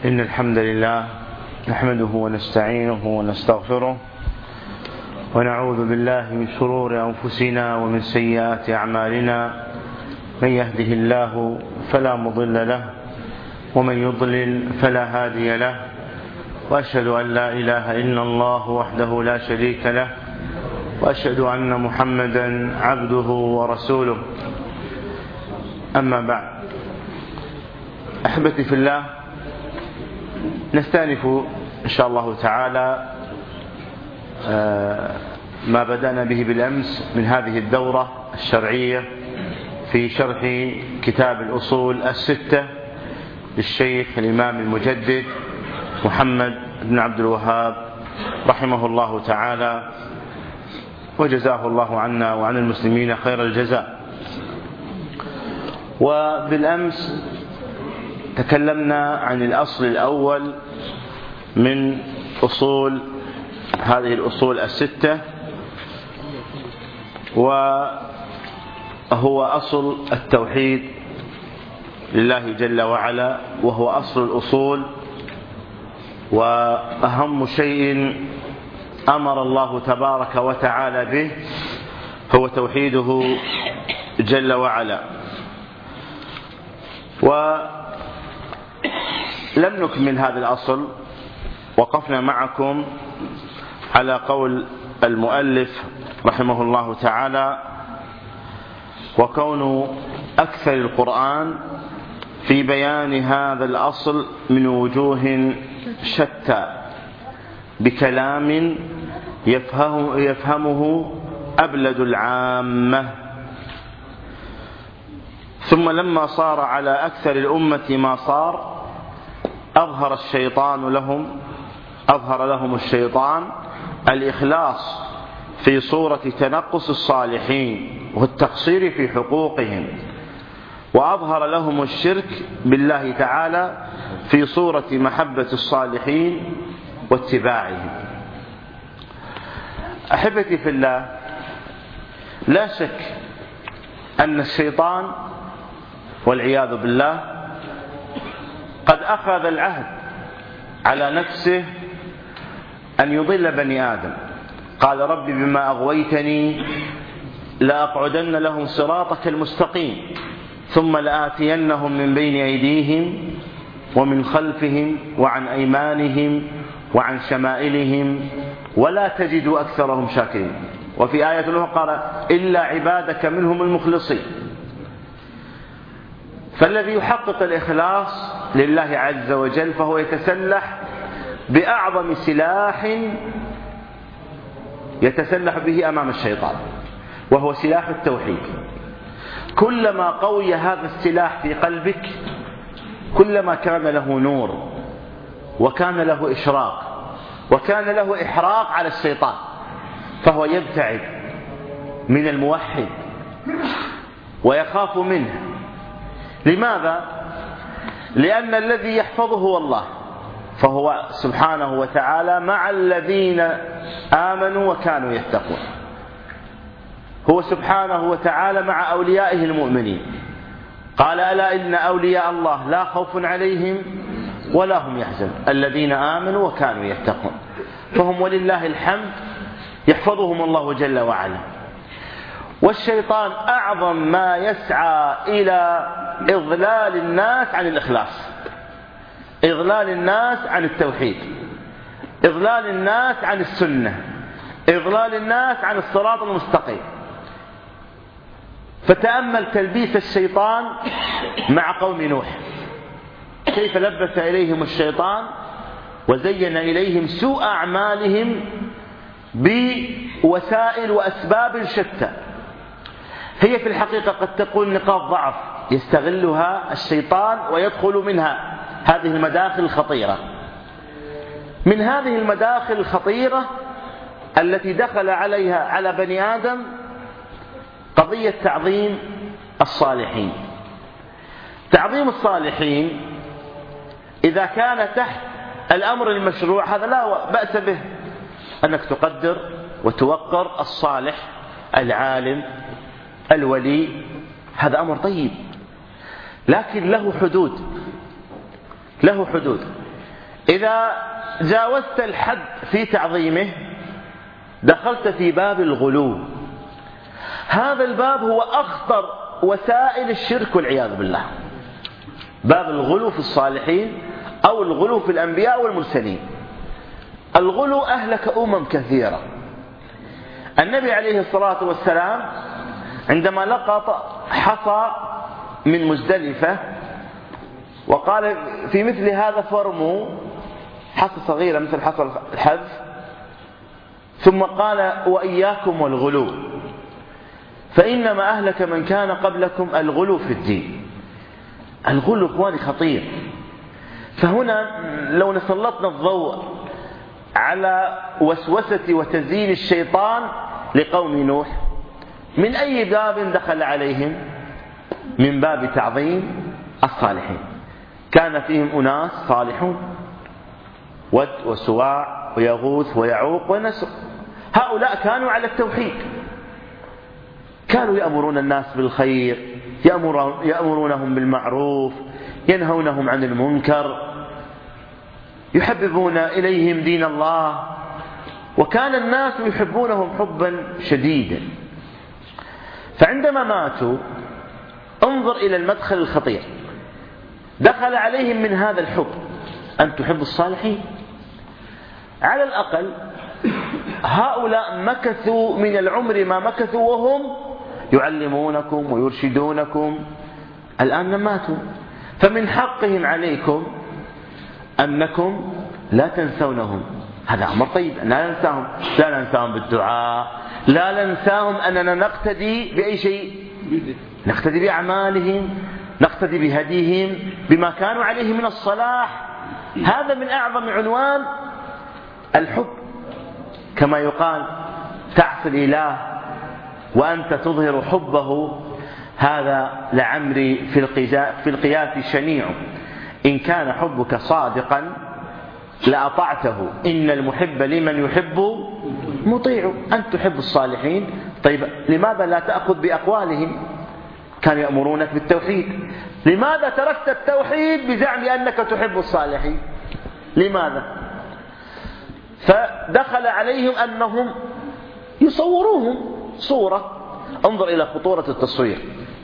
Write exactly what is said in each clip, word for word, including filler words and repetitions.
إن الحمد لله نحمده ونستعينه ونستغفره ونعوذ بالله من شرور أنفسنا ومن سيئات أعمالنا. من يهده الله فلا مضل له ومن يضلل فلا هادي له، وأشهد أن لا إله إلا الله وحده لا شريك له، وأشهد أن محمدا عبده ورسوله. أما بعد، أحبتي في الله، نستأنف إن شاء الله تعالى ما بدأنا به بالأمس من هذه الدورة الشرعية في شرح كتاب الأصول الستة للشيخ الإمام المجدد محمد بن عبد الوهاب رحمه الله تعالى، وجزاه الله عنا وعن المسلمين خير الجزاء. وبالأمس تكلمنا عن الأصل الأول من أصول هذه الأصول الستة، وهو أصل التوحيد لله جل وعلا، وهو أصل الأصول وأهم شيء أمر الله تبارك وتعالى به هو توحيده جل وعلا. ولم نكمل هذا الأصل، وقفنا معكم على قول المؤلف رحمه الله تعالى: وكون أكثر القرآن في بيان هذا الأصل من وجوه شتى بكلام يفهم يفهمه أبلد العامة. ثم لما صار على أكثر الأمة ما صار، أظهر الشيطان لهم أظهر لهم الشيطان الإخلاص في صورة تنقص الصالحين والتقصير في حقوقهم، وأظهر لهم الشرك بالله تعالى في صورة محبة الصالحين واتباعهم. أحبتي في الله، لا شك أن الشيطان والعياذ بالله قد أخذ العهد على نفسه أن يضل بني آدم. قال: رب بما أغويتني لأقعدن لهم صراطك المستقيم ثم لآتينهم من بين أيديهم ومن خلفهم وعن أيمانهم وعن شمائلهم ولا تجد أكثرهم شاكرين. وفي آية أخرى قال: إلا عبادك منهم المخلصين. فالذي يحقق الإخلاص لله عز وجل فهو يتسلح بأعظم سلاح يتسلح به أمام الشيطان، وهو سلاح التوحيد. كلما قوي هذا السلاح في قلبك، كلما كان له نور وكان له إشراق وكان له إحراق على الشيطان، فهو يبتعد من الموحد ويخاف منه. لماذا؟ لأن الذي يحفظه هو الله، فهو سبحانه وتعالى مع الذين آمنوا وكانوا يتقون. هو سبحانه وتعالى مع أوليائه المؤمنين. قال: ألا إن أولياء الله لا خوف عليهم ولا هم يحزنون الذين آمنوا وكانوا يتقون. فهم ولله الحمد يحفظهم الله جل وعلا. والشيطان أعظم ما يسعى إلى إضلال الناس عن الإخلاص، إضلال الناس عن التوحيد، إضلال الناس عن السنة، إضلال الناس عن الصراط المستقيم. فتأمل تلبيس الشيطان مع قوم نوح، كيف لبس إليهم الشيطان وزين إليهم سوء أعمالهم بوسائل وأسباب شتى. هي في الحقيقة قد تكون نقاط ضعف يستغلها الشيطان ويدخل منها هذه المداخل الخطيرة. من هذه المداخل الخطيرة التي دخل عليها على بني آدم قضية تعظيم الصالحين. تعظيم الصالحين إذا كان تحت الأمر المشروع هذا لا بأس به، أنك تقدر وتوقر الصالح العالم الولي، هذا أمر طيب، لكن له حدود له حدود إذا جاوزت الحد في تعظيمه دخلت في باب الغلو. هذا الباب هو أخطر وسائل الشرك والعياذ بالله، باب الغلو في الصالحين أو الغلو في الأنبياء والمرسلين. الغلو أهلك أمم كثيرة. النبي عليه الصلاة والسلام عندما لقط حصى من مزدلفة وقال في مثل هذا فرموا، حصى صغيرة مثل حصى الحذف، ثم قال وإياكم والغلو فإنما أهلك من كان قبلكم الغلو في الدين. الغلو إخواني خطير. فهنا لو نسلطنا الضوء على وسوسة وتزيين الشيطان لقوم نوح، من أي باب دخل عليهم؟ من باب تعظيم الصالحين. كان فيهم أناس صالحون، ود وسواع ويغوث ويعوق ونسر، هؤلاء كانوا على التوحيد، كانوا يأمرون الناس بالخير، يأمرونهم بالمعروف، ينهونهم عن المنكر، يحببون إليهم دين الله، وكان الناس يحبونهم حبا شديدا. فعندما ماتوا انظر إلى المدخل الخطير، دخل عليهم من هذا الحب أن تحب الصالحين. على الأقل هؤلاء مكثوا من العمر ما مكثوا وهم يعلمونكم ويرشدونكم، الآن ماتوا، فمن حقهم عليكم أنكم لا تنسونهم. هذا أمر طيب، لا ننساهم، لا ننساهم بالدعاء، لا ننساهم أننا نقتدي بأي شيء، نقتدي بأعمالهم، نقتدي بهديهم، بما كانوا عليه من الصلاح. هذا من أعظم عنوان الحب، كما يقال تعصي الإله وأنت تظهر حبه، هذا لعمري في القياس شنيع. إن كان حبك صادقا لأطعته، إن المحب لمن يحب مطيع. أنت تحب الصالحين، طيب لماذا لا تأخذ بأقوالهم؟ كانوا يأمرونك بالتوحيد، لماذا تركت التوحيد بزعم أنك تحب الصالحين؟ لماذا؟ فدخل عليهم أنهم يصوروهم صورة. انظر إلى خطورة التصوير.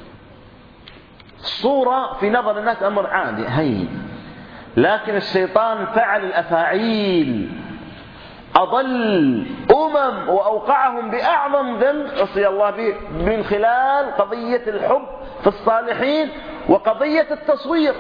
الصورة في نظر الناس أمر عادي هين، لكن الشيطان فعل الأفاعيل، أضل أمم وأوقعهم بأعظم ذنب عصي الله به من خلال قضية الحب في الصالحين وقضية التصوير.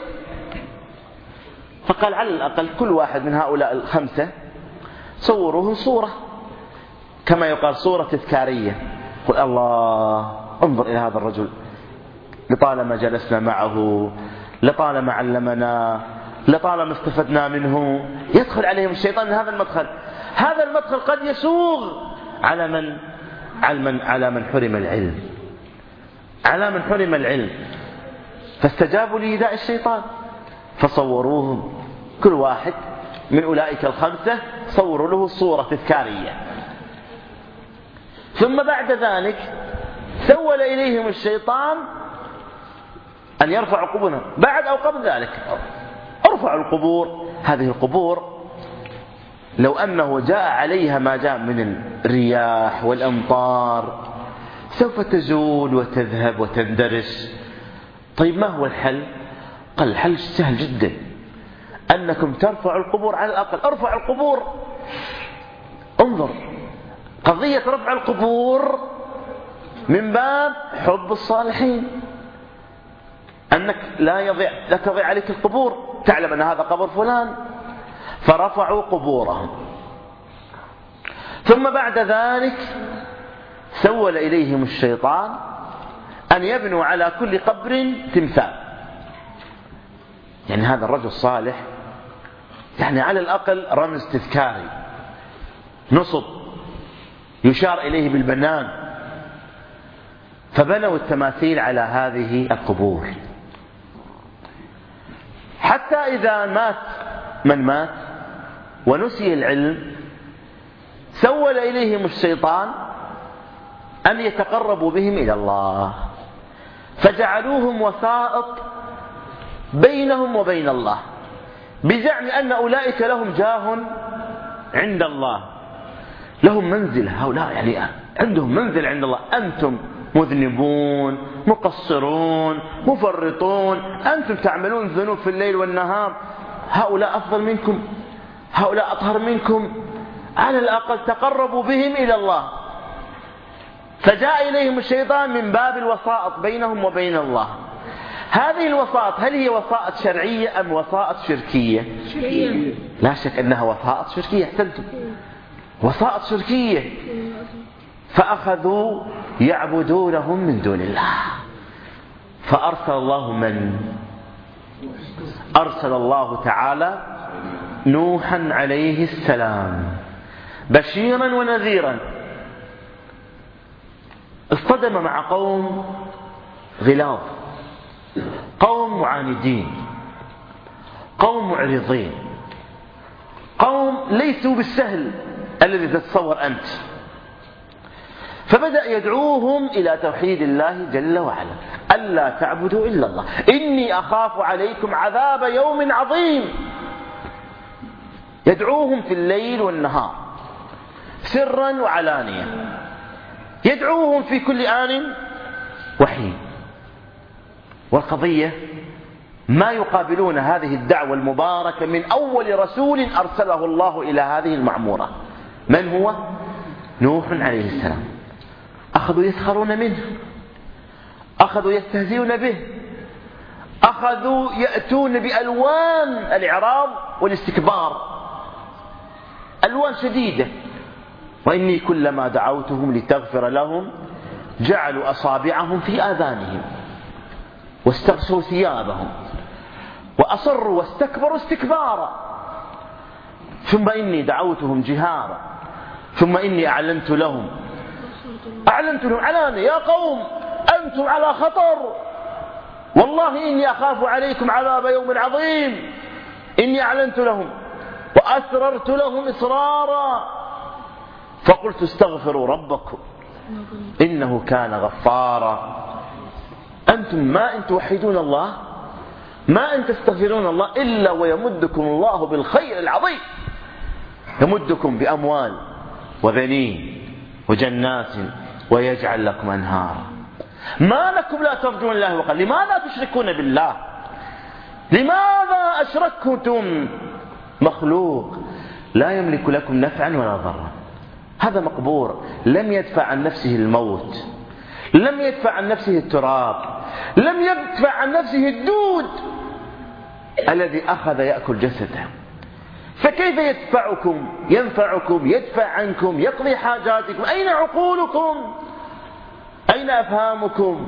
فقال على الأقل كل واحد من هؤلاء الخمسة صوروه صورة، كما يقال صورة تذكارية. قل الله انظر إلى هذا الرجل، لطالما جلسنا معه، لطالما علمنا، لطالما استفدنا منه. يدخل عليهم الشيطان من هذا المدخل. هذا المدخل قد يسوغ على من على من على من حرم العلم، على من حرم العلم. فاستجابوا لنداء الشيطان فصوروهم، كل واحد من أولئك الخمسة صوروا له صورة تذكارية. ثم بعد ذلك سول إليهم الشيطان أن يرفعوا قبورهم. بعد أو قبل ذلك ارفعوا القبور. هذه القبور لو أنه جاء عليها ما جاء من الرياح والأمطار سوف تزول وتذهب وتندرس. طيب ما هو الحل؟ قال الحل سهل جدا، أنكم ترفعوا القبور. على الأقل ارفعوا القبور. انظر، قضية رفع القبور من باب حب الصالحين، أنك لا يضيع لا تضيع عليك القبور، تعلم أن هذا قبر فلان، فرفعوا قبورهم. ثم بعد ذلك سول إليهم الشيطان أن يبنوا على كل قبر تمثال. يعني هذا الرجل الصالح يعني على الأقل رمز تذكاري، نصب يشار إليه بالبنان. فبنوا التماثيل على هذه القبور، حتى إذا مات من مات ونسي العلم سول إليهم الشيطان أن يتقربوا بهم إلى الله، فجعلوهم وسائط بينهم وبين الله. بزعم أن أولئك لهم جاه عند الله، لهم منزلة، هؤلاء يعني عندهم منزل عند الله. أنتم مذنبون مقصرون مفرطون، أنتم تعملون ذنوب في الليل والنهار، هؤلاء أفضل منكم، هؤلاء أطهر منكم، على الأقل تقربوا بهم إلى الله. فجاء إليهم الشيطان من باب الوسائط بينهم وبين الله. هذه الوسائط هل هي وسائط شرعية أم وسائط شركية؟ شركية. لا شك أنها وسائط شركية، احسنتم، وسائط شركية. فأخذوا يعبدونهم من دون الله، فأرسل الله من؟ أرسل الله تعالى نوحا عليه السلام بشيرا ونذيرا. اصطدم مع قوم غلاظ، قوم معاندين، قوم معرضين، قوم ليسوا بالسهل الذي تتصور أنت. فبدأ يدعوهم إلى توحيد الله جل وعلا، ألا تعبدوا إلا الله، إني أخاف عليكم عذاب يوم عظيم. يدعوهم في الليل والنهار سرا وعلانية، يدعوهم في كل آن وحين. والقضية ما يقابلون هذه الدعوة المباركة من أول رسول أرسله الله إلى هذه المعمورة. من هو؟ نوح عليه السلام. أخذوا يسخرون منه، أخذوا يستهزئون به، أخذوا يأتون بألوان الإعراض والاستكبار، ألوان شديدة. وإني كلما دعوتهم لتغفر لهم جعلوا أصابعهم في آذانهم واستغشوا ثيابهم وأصروا واستكبروا استكبارا، ثم إني دعوتهم جهارا، ثم إني أعلنت لهم أعلنت لهم علانية، يا قوم أنتم على خطر، والله إني أخاف عليكم عذاب يوم عظيم. إني أعلنت لهم وأسررت لهم إصرارا، فقلت استغفروا ربكم إنه كان غفارا. أنتم ما أن توحدون الله، ما أن تستغفرون الله إلا ويمدكم الله بالخير العظيم، يمدكم بأموال وبنين وجنات ويجعل لكم أنهارا. ما لكم لا ترجون الله وقال لماذا تشركون بالله؟ لماذا أشركتم مخلوق لا يملك لكم نفعا ولا ضرا؟ هذا مقبور، لم يدفع عن نفسه الموت، لم يدفع عن نفسه التراب، لم يدفع عن نفسه الدود الذي أخذ يأكل جسده. فكيف يدفعكم ينفعكم يدفع عنكم يقضي حاجاتكم؟ أين عقولكم؟ أين أفهامكم؟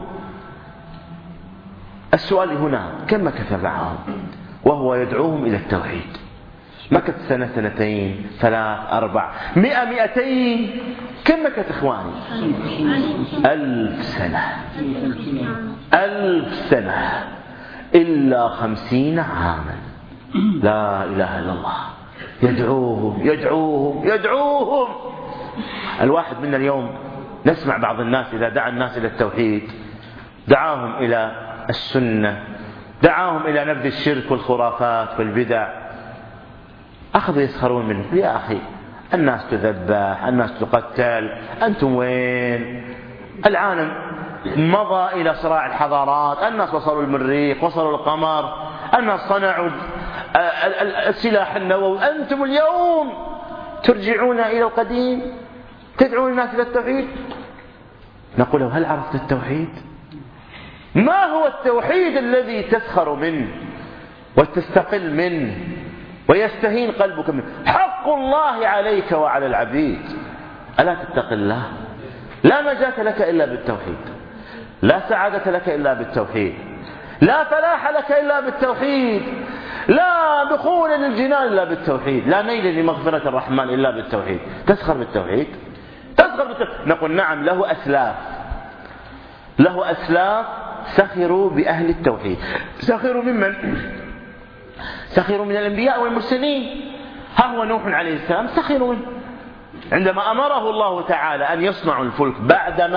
السؤال هنا كم مكث معهم وهو يدعوهم إلى التوحيد؟ مكث سنة سنتين ثلاث أربع مئة مئتين، كم مكث إخواني؟ ألف سنة، ألف سنة إلا خمسين عاما. لا إله إلا الله. يدعوهم يدعوهم يدعوهم. الواحد منا اليوم نسمع بعض الناس إذا دعا الناس إلى التوحيد دعاهم إلى السنة، دعاهم إلى نبذ الشرك والخرافات والبدع، أخذوا يسخرون منه. يا أخي الناس تذبح، الناس تقتل، أنتم وين؟ العالم مضى إلى صراع الحضارات، الناس وصلوا المريخ، وصلوا القمر، الناس صنعوا السلاح النووي، أنتم اليوم ترجعون إلى القديم، تدعون الناس إلى التوحيد. نقول له هل عرفت التوحيد؟ ما هو التوحيد الذي تسخر منه وتستقل منه ويستهين قلبك منه؟ حق الله عليك وعلى العبيد، ألا تتق الله؟ لا نجاة لك إلا بالتوحيد، لا سعادة لك إلا بالتوحيد، لا فلاح لك إلا بالتوحيد، لا دخول للجنان إلا بالتوحيد، لا نيل لمغفرة الرحمن إلا بالتوحيد. تسخر بالتوحيد؟ تسخر بالتوحيد. نقول نعم، له أسلاف، له أسلاف سخروا بأهل التوحيد. سخروا ممن؟ سخروا من الأنبياء والمرسلين. ها هو نوح عليه السلام سخروا منه عندما أمره الله تعالى أن يصنعوا الفلك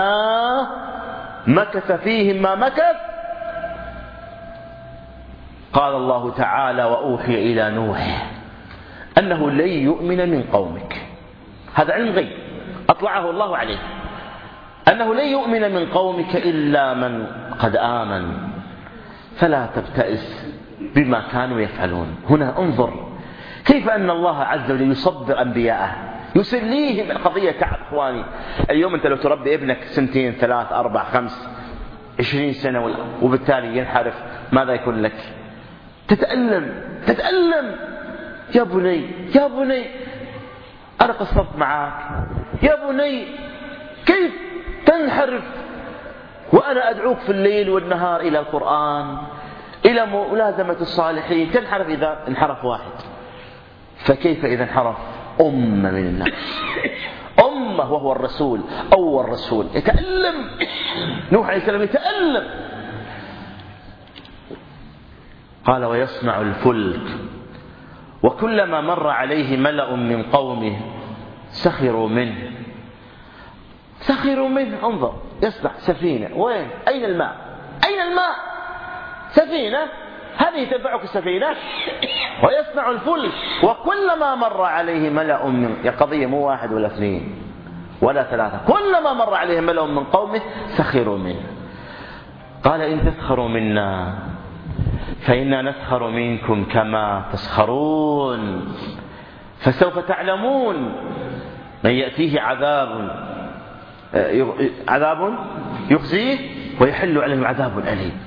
بعدما مكث فيهم ما مكث. قال الله تعالى: وأوحي إلى نوح أنه لن يؤمن من قومك. هذا علم غيب أطلعه الله عليه، أنه لن يؤمن من قومك إلا من قد آمن، فلا تبتئس بما كانوا يفعلون. هنا انظر كيف أن الله عز وجل يصبر أنبياءه، يسليهم القضية. تعب إخواني، اليوم أنت لو تربي ابنك سنتين ثلاث أربع خمس عشرين سنة وبالتالي ينحرف، ماذا يكون لك؟ تتألم تتألم. يا بني يا بني أنا قصرت معك، يا بني كيف تنحرف وأنا أدعوك في الليل والنهار إلى القرآن، إلى ملازمة الصالحين، تنحرف إذا انحرف واحد، فكيف إذا انحرف أمة من الناس؟ أمة وهو الرسول، أول رسول يتألم. نوح عليه السلام يتألم. قال: ويصنع الفلك وكلما مر عليه ملأ من قومه سخروا منه. سخروا منه. انظر، يصنع سفينة، وين؟ أين الماء؟ أين الماء؟ سفينة، هذه تنفعك السفينة؟ ويصنع الفلك وكلما مر عليه ملأ من، يا قضية مو واحد ولا اثنين ولا ثلاثة، كلما مر عليه ملأ من قومه سخروا منه. قال: إن تسخروا منا فإنا نسخر منكم كما تسخرون، فسوف تعلمون من يأتيه عذاب عذاب يخزيه ويحل عليهم عذاب أليم.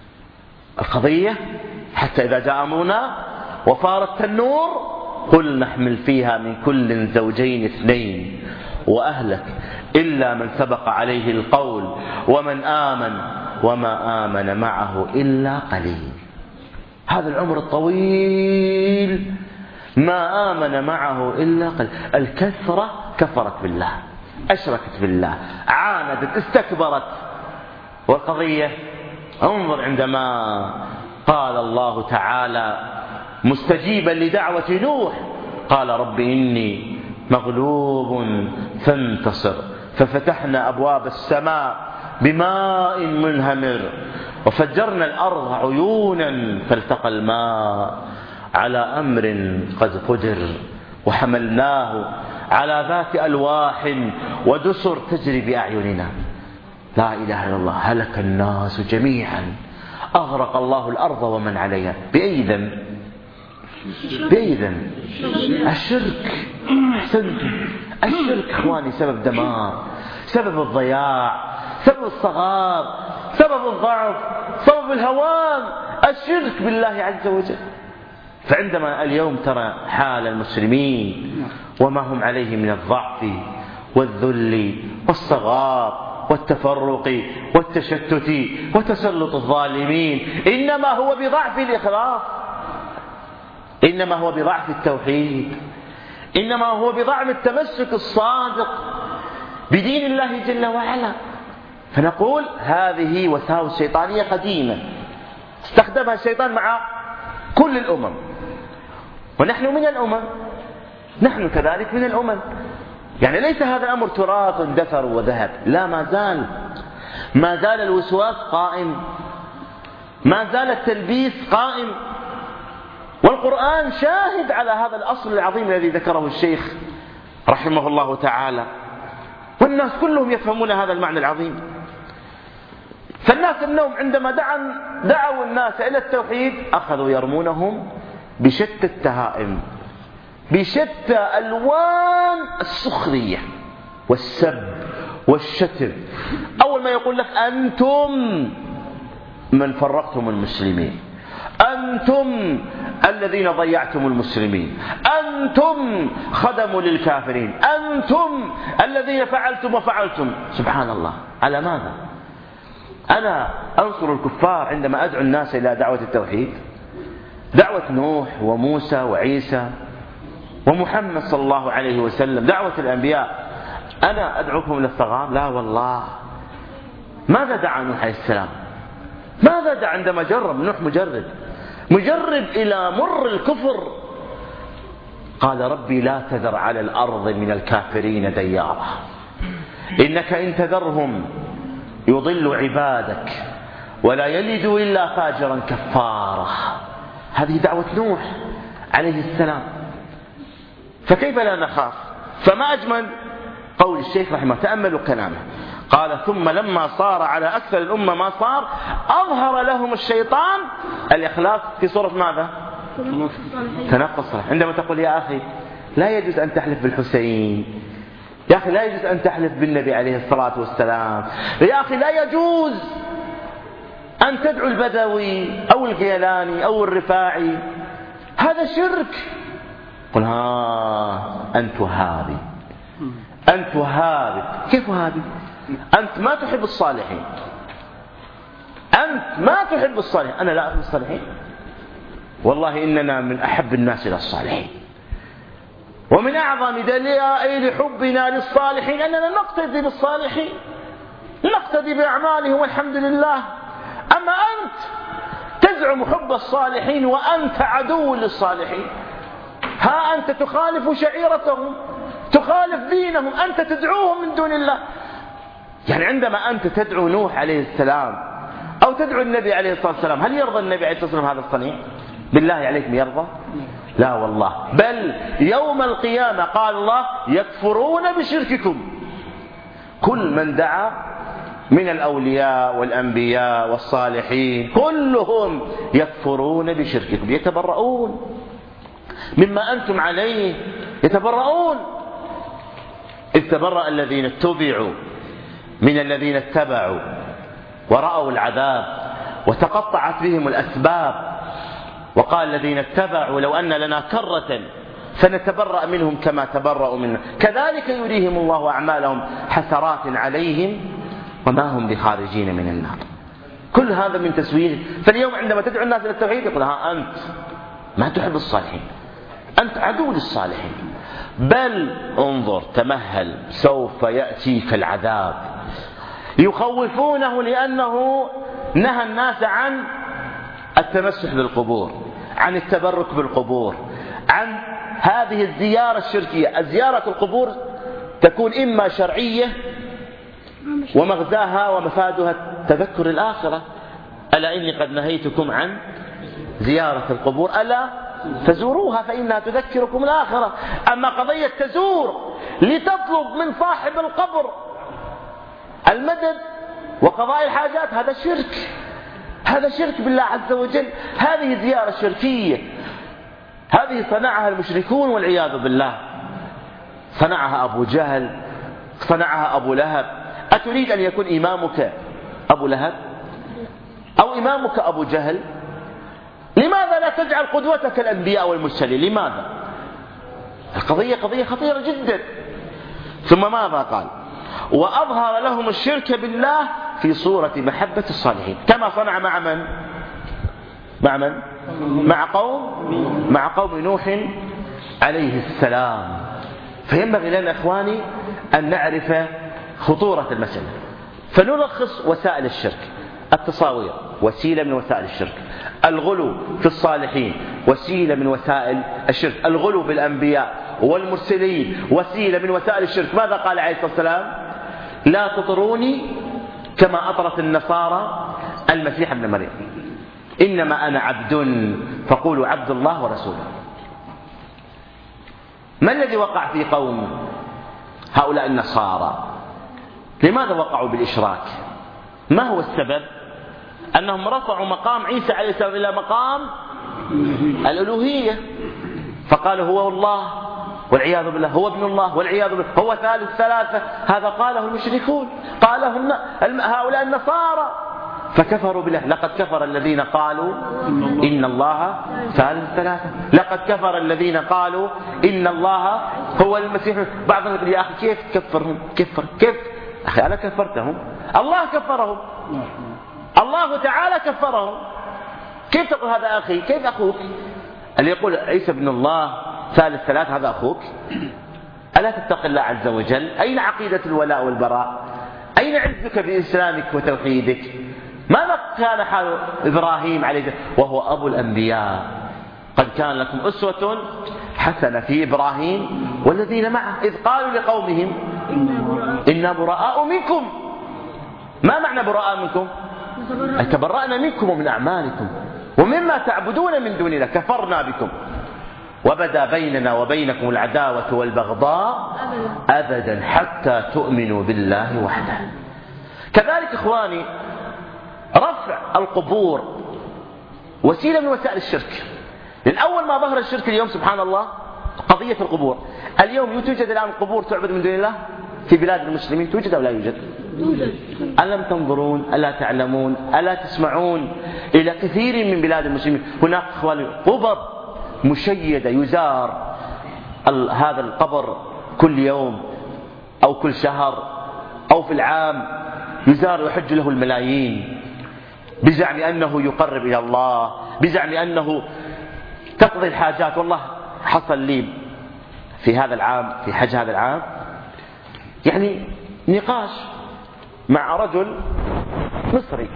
القضية حتى إذا جاء أمرنا وفارت النور قل نحمل فيها من كل زوجين اثنين وأهلك إلا من سبق عليه القول ومن آمن وما آمن معه إلا قليل. هذا العمر الطويل ما آمن معه إلا قليل. الكثرة كفرت بالله، أشركت بالله، عاندت، استكبرت. والقضية انظر عندما قال الله تعالى مستجيبا لدعوة نوح: قال رب إني مغلوب فانتصر، ففتحنا أبواب السماء بماء منهمر وفجرنا الأرض عيونا فالتقى الماء على أمر قد قدر وحملناه على ذات ألواح ودسر تجري بأعيننا. لا إله إلا الله. هلك الناس جميعا، أغرق الله الأرض ومن عليها. بأي ذنب؟ بأي ذنب؟ الشرك. أحسنتم. الشرك إخواني سبب دمار، سبب الضياع، سبب الصغار، سبب الضعف، سبب الهوان، الشرك بالله عز وجل. فعندما اليوم ترى حال المسلمين وما هم عليه من الضعف والذل والصغار والتفرق والتشتت وتسلط الظالمين، إنما هو بضعف الإخلاص، إنما هو بضعف التوحيد، إنما هو بضعف التمسك الصادق بدين الله جل وعلا. فنقول هذه وساوس شيطانية قديمة استخدمها الشيطان مع كل الأمم، ونحن من الأمم، نحن كذلك من الأمم. يعني ليس هذا الأمر تراث دثر وذهب، لا، ما زال ما زال الوسواس قائم، ما زال التلبيس قائم. والقرآن شاهد على هذا الأصل العظيم الذي ذكره الشيخ رحمه الله تعالى، والناس كلهم يفهمون هذا المعنى العظيم. فالناس اليوم عندما دعوا الناس إلى التوحيد أخذوا يرمونهم بشتى التهائم، بشتى ألوان السخرية والسب والشتم. أول ما يقول لك أنتم من فرقتم المسلمين، أنتم الذين ضيعتم المسلمين، أنتم خدموا للكافرين، أنتم الذين فعلتم وفعلتم. سبحان الله، على ماذا؟ أنا أنصر الكفار عندما أدعو الناس إلى دعوة التوحيد؟ دعوة نوح وموسى وعيسى ومحمد صلى الله عليه وسلم، دعوة الأنبياء، أنا أدعوكم إلى الصغار؟ لا والله. ماذا دعا نوح عليه السلام؟ ماذا دعا عندما جرب نوح؟ مجرب مجرب إلى مر الكفر. قال ربي لا تذر على الأرض من الكافرين ديارا إنك إن تذرهم يضل عبادك ولا يلد إلا فاجرا كفارا. هذه دعوة نوح عليه السلام، فكيف لا نخاف؟ فما أجمل قول الشيخ رحمه، تأملوا كلامه، قال ثم لما صار على أكثر الأمة ما صار أظهر لهم الشيطان الإخلاص في صورة ماذا؟ تنقص. عندما تقول يا أخي لا يجوز أن تحلف بالحسين، يا أخي لا يجوز أن تحلف بالنبي عليه الصلاة والسلام، يا أخي لا يجوز أن تدعو البدوي أو الجيلاني أو الرفاعي، هذا شرك. قل ها أنت وهابي، أنت وهابي. كيف وهابي؟ أنت ما تحب الصالحين، أنت ما تحب الصالحين. أنا لا أحب الصالحين، والله إننا من أحب الناس إلى الصالحين، ومن أعظم دلائل حبنا للصالحين أننا نقتدي بالصالحين، نقتدي بأعمالهم والحمد لله. أما أنت تزعم حب الصالحين وأنت عدو للصالحين، ها أنت تخالف شعيرتهم، تخالف دينهم، أنت تدعوهم من دون الله. يعني عندما أنت تدعو نوح عليه السلام أو تدعو النبي عليه الصلاة والسلام، هل يرضى النبي عليه الصلاة والسلام هذا الصنيع؟ بالله عليكم يرضى؟ لا والله. بل يوم القيامة قال الله يكفرون بشرككم. كل من دعا من الأولياء والأنبياء والصالحين كلهم يكفرون بشرككم، يتبرؤون مما أنتم عليه، يتبرؤون. إذ تبرأ الذين اتبعوا من الذين اتبعوا ورأوا العذاب وتقطعت بهم الأسباب. وقال الذين اتبعوا لو أن لنا كرة فنتبرأ منهم كما تبرأوا منا كذلك يريهم الله أعمالهم حسرات عليهم وما هم بخارجين من النار. كل هذا من تسوير. فاليوم عندما تدعو الناس إلى التوحيد يقول ها أنت ما تحب الصالحين، أنت عدو للصالحين. بل انظر تمهل سوف يأتيك العذاب. يخوفونه لأنه نهى الناس عن التمسح بالقبور، عن التبرك بالقبور، عن هذه الزيارة الشركية. الزيارة القبور تكون إما شرعية ومغزاها ومفادها تذكر الآخرة، ألا إني قد نهيتكم عن زيارة القبور ألا فزوروها فإنها تذكركم الآخرة. أما قضية تزور لتطلب من صاحب القبر المدد وقضاء الحاجات، هذا شرك، هذا شرك بالله عز وجل. هذه زيارة شركية، هذه صنعها المشركون والعياذ بالله، صنعها أبو جهل، صنعها أبو لهب. أتريد أن يكون إمامك أبو لهب أو إمامك أبو جهل؟ لماذا لا تجعل قدوتك الأنبياء والمرسلين؟ لماذا؟ القضية قضية خطيرة جدا. ثم ماذا قال؟ وأظهر لهم الشرك بالله في صورة محبة الصالحين، كما صنع مع من؟ مع من؟ مع قوم مع قوم نوح عليه السلام. فينبغي لنا إخواني أن نعرف خطورة المسألة. فنلخص وسائل الشرك. التصاوير وسيلة من وسائل الشرك، الغلو في الصالحين وسيلة من وسائل الشرك، الغلو بالأنبياء والمرسلين وسيلة من وسائل الشرك. ماذا قال عليه الصلاة والسلام؟ لا تطروني كما أطرت النصارى المسيح ابن مريم، إنما أنا عبد فقولوا عبد الله ورسوله. ما الذي وقع في قوم هؤلاء النصارى؟ لماذا وقعوا بالإشراك؟ ما هو السبب؟ أنهم رفعوا مقام عيسى عليه السلام إلى مقام الألوهية، فقالوا هو الله والعياذ بالله، هو ابن الله والعياذ بالله، هو ثالث ثلاثة. هذا قاله المشركون، قاله هؤلاء النصارى، فكفروا بالله. لقد كفر الذين قالوا إن الله ثالث ثلاثة، لقد كفر الذين قالوا إن الله هو المسيح. بعضهم يقول يا أخي كيف تكفرهم؟ كفر كيف؟ أخي أنا كفرتهم؟ الله كفرهم، الله تعالى كفرهم. كيف تقول هذا أخي؟ كيف أخوك؟ اللي يقول عيسى ابن الله ثالث ثلاث هذا أخوك؟ ألا تتقي الله عز وجل؟ أين عقيدة الولاء والبراء؟ أين عزك بإسلامك وتوحيدك؟ ماذا كان حال إبراهيم عليه السلام وهو أبو الأنبياء؟ قد كان لكم أسوة حسنة في إبراهيم والذين معه إذ قالوا لقومهم إنا براء منكم. ما معنى براء منكم؟ تبرأنا منكم ومن أعمالكم. ومما تعبدون من دون الله كفرنا بكم وبدا بيننا وبينكم العداوة والبغضاء أبدا حتى تؤمنوا بالله وحده. كذلك إخواني رفع القبور وسيلة من وسائل الشرك. لأن أول ما ظهر الشرك اليوم سبحان الله قضية القبور. اليوم توجد الآن قبور تعبد من دون الله في بلاد المسلمين، توجد أو لا يوجد؟ ألم تنظرون ألا تعلمون ألا تسمعون إلى كثير من بلاد المسلمين هناك إخواني قبر مشيدة يزار هذا القبر كل يوم أو كل شهر أو في العام، يزار ويحج له الملايين بزعم أنه يقرب إلى الله، بزعم أنه تقضي الحاجات. والله حصل لي في هذا العام في حج هذا العام يعني نقاش مع رجل مصري،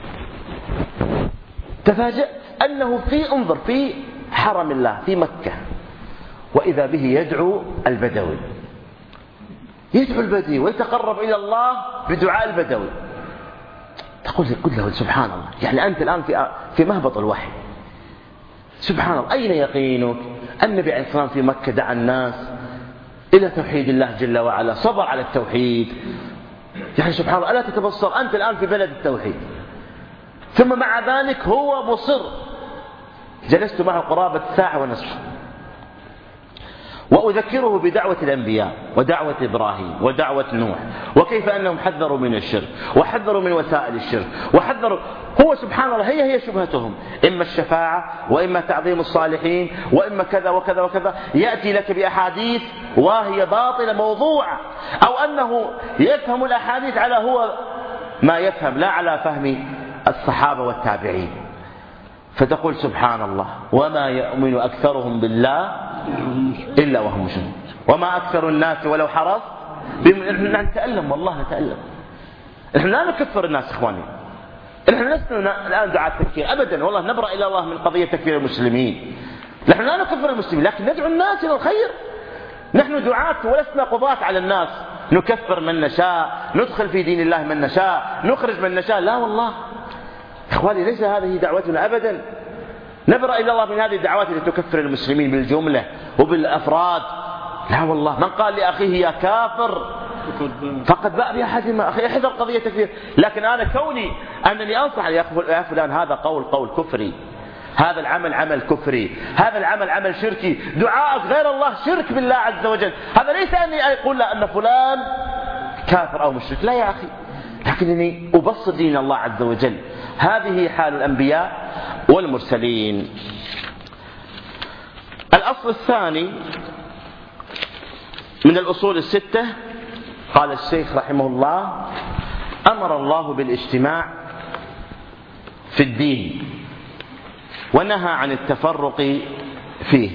تفاجأت أنه في انظر في حرم الله في مكة وإذا به يدعو البدوي، يدعو البدوي ويتقرب إلى الله بدعاء البدوي. تقول قل له سبحان الله، يعني أنت الآن في في مهبط الوحي، سبحان الله أين يقينك؟ النبي عليه الصلاة والسلام في مكة دعا الناس إلى توحيد الله جل وعلا، صبر على التوحيد. يعني سبحان الله ألا تتبصر أنت الآن في بلد التوحيد، ثم مع ذلك هو مصر. جلست معه قرابة ساعة ونصف وأذكره بدعوة الأنبياء ودعوة إبراهيم ودعوة نوح، وكيف أنهم حذروا من الشرك وحذروا من وسائل الشرك وحذروا. هو سبحان الله هي هي شبهتهم، إما الشفاعة وإما تعظيم الصالحين وإما كذا وكذا وكذا. يأتي لك بأحاديث وهي باطلة موضوعة، أو أنه يفهم الأحاديث على هو ما يفهم لا على فهم الصحابة والتابعين. فتقول سبحان الله وما يؤمن أكثرهم بالله إلا وهم مشركون وما أكثر الناس ولو حرص. نحن نتألم والله نتألم، نحن لا نكفر الناس إخواني، نحن لسنا الآن دعاة تكفير أبدا، والله نبرأ إلى الله من قضية تكفير المسلمين. نحن لا نكفر المسلمين لكن ندعو الناس إلى الخير. نحن دعاة ولسنا قضاة على الناس، نكفر من نشاء، ندخل في دين الله من نشاء، نخرج من نشاء. لا والله إخواني ليس هذه دعوتنا أبدا. نبرأ إلى الله من هذه الدعوات التي تكفر المسلمين بالجملة وبالأفراد. لا والله من قال لأخيه يا كافر فقد باء بأحدهما. أخي احذر قضية تكفير. لكن أنا كوني أنني أنصح يا فلان هذا قول قول كفري، هذا العمل عمل كفري، هذا العمل عمل شركي، دعاءك غير الله شرك بالله عز وجل. هذا ليس أني أقول لا أن فلان كافر أو مشرك، لا يا أخي، لكنني أبصر دين الله عز وجل. هذه حال الأنبياء والمرسلين. الأصل الثاني من الأصول الستة قال الشيخ رحمه الله: أمر الله بالاجتماع في الدين ونهى عن التفرق فيه.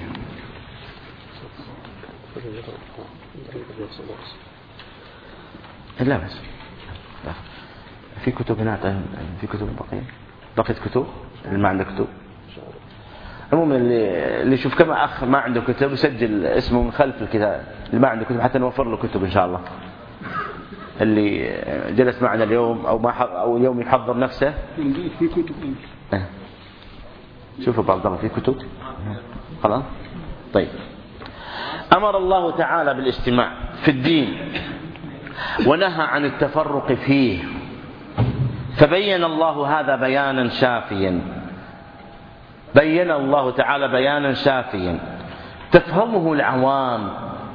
لا بس في كتب هنا، في كتب بقية بقيت كتب اللي ما عنده كتب. عموما اللي اللي يشوف كما أخ ما عنده كتب يسجل اسمه من خلف الكتاب، اللي ما عنده كتب حتى نوفر له كتب إن شاء الله. اللي جلس معنا اليوم أو ما أو اليوم يحضر نفسه في كتب. شوفوا بعض الله في كتب خلاص. طيب، أمر الله تعالى بالاجتماع في الدين ونهى عن التفرق فيه، فبين الله هذا بيانا شافيا، بين الله تعالى بيانا شافيا تفهمه العوام،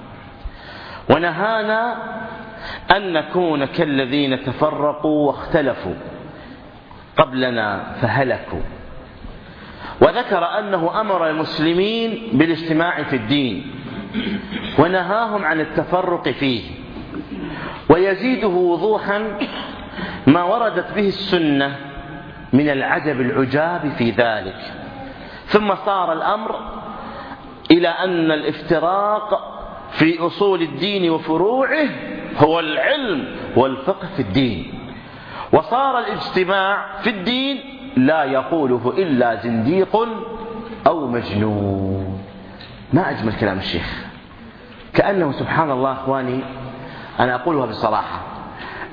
ونهانا أن نكون كالذين تفرقوا واختلفوا قبلنا فهلكوا. وذكر أنه أمر المسلمين بالاجتماع في الدين ونهاهم عن التفرق فيه، ويزيده وضوحا ما وردت به السنة من العجب العجاب في ذلك. ثم صار الأمر إلى أن الافتراق في أصول الدين وفروعه هو العلم والفقه في الدين، وصار الاجتماع في الدين لا يقوله إلا زنديق أو مجنون. ما أجمل كلام الشيخ، كأنه سبحان الله أخواني، أنا أقولها بصراحة،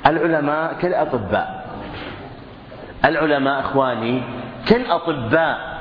العلماء كالأطباء، العلماء أخواني كالأطباء،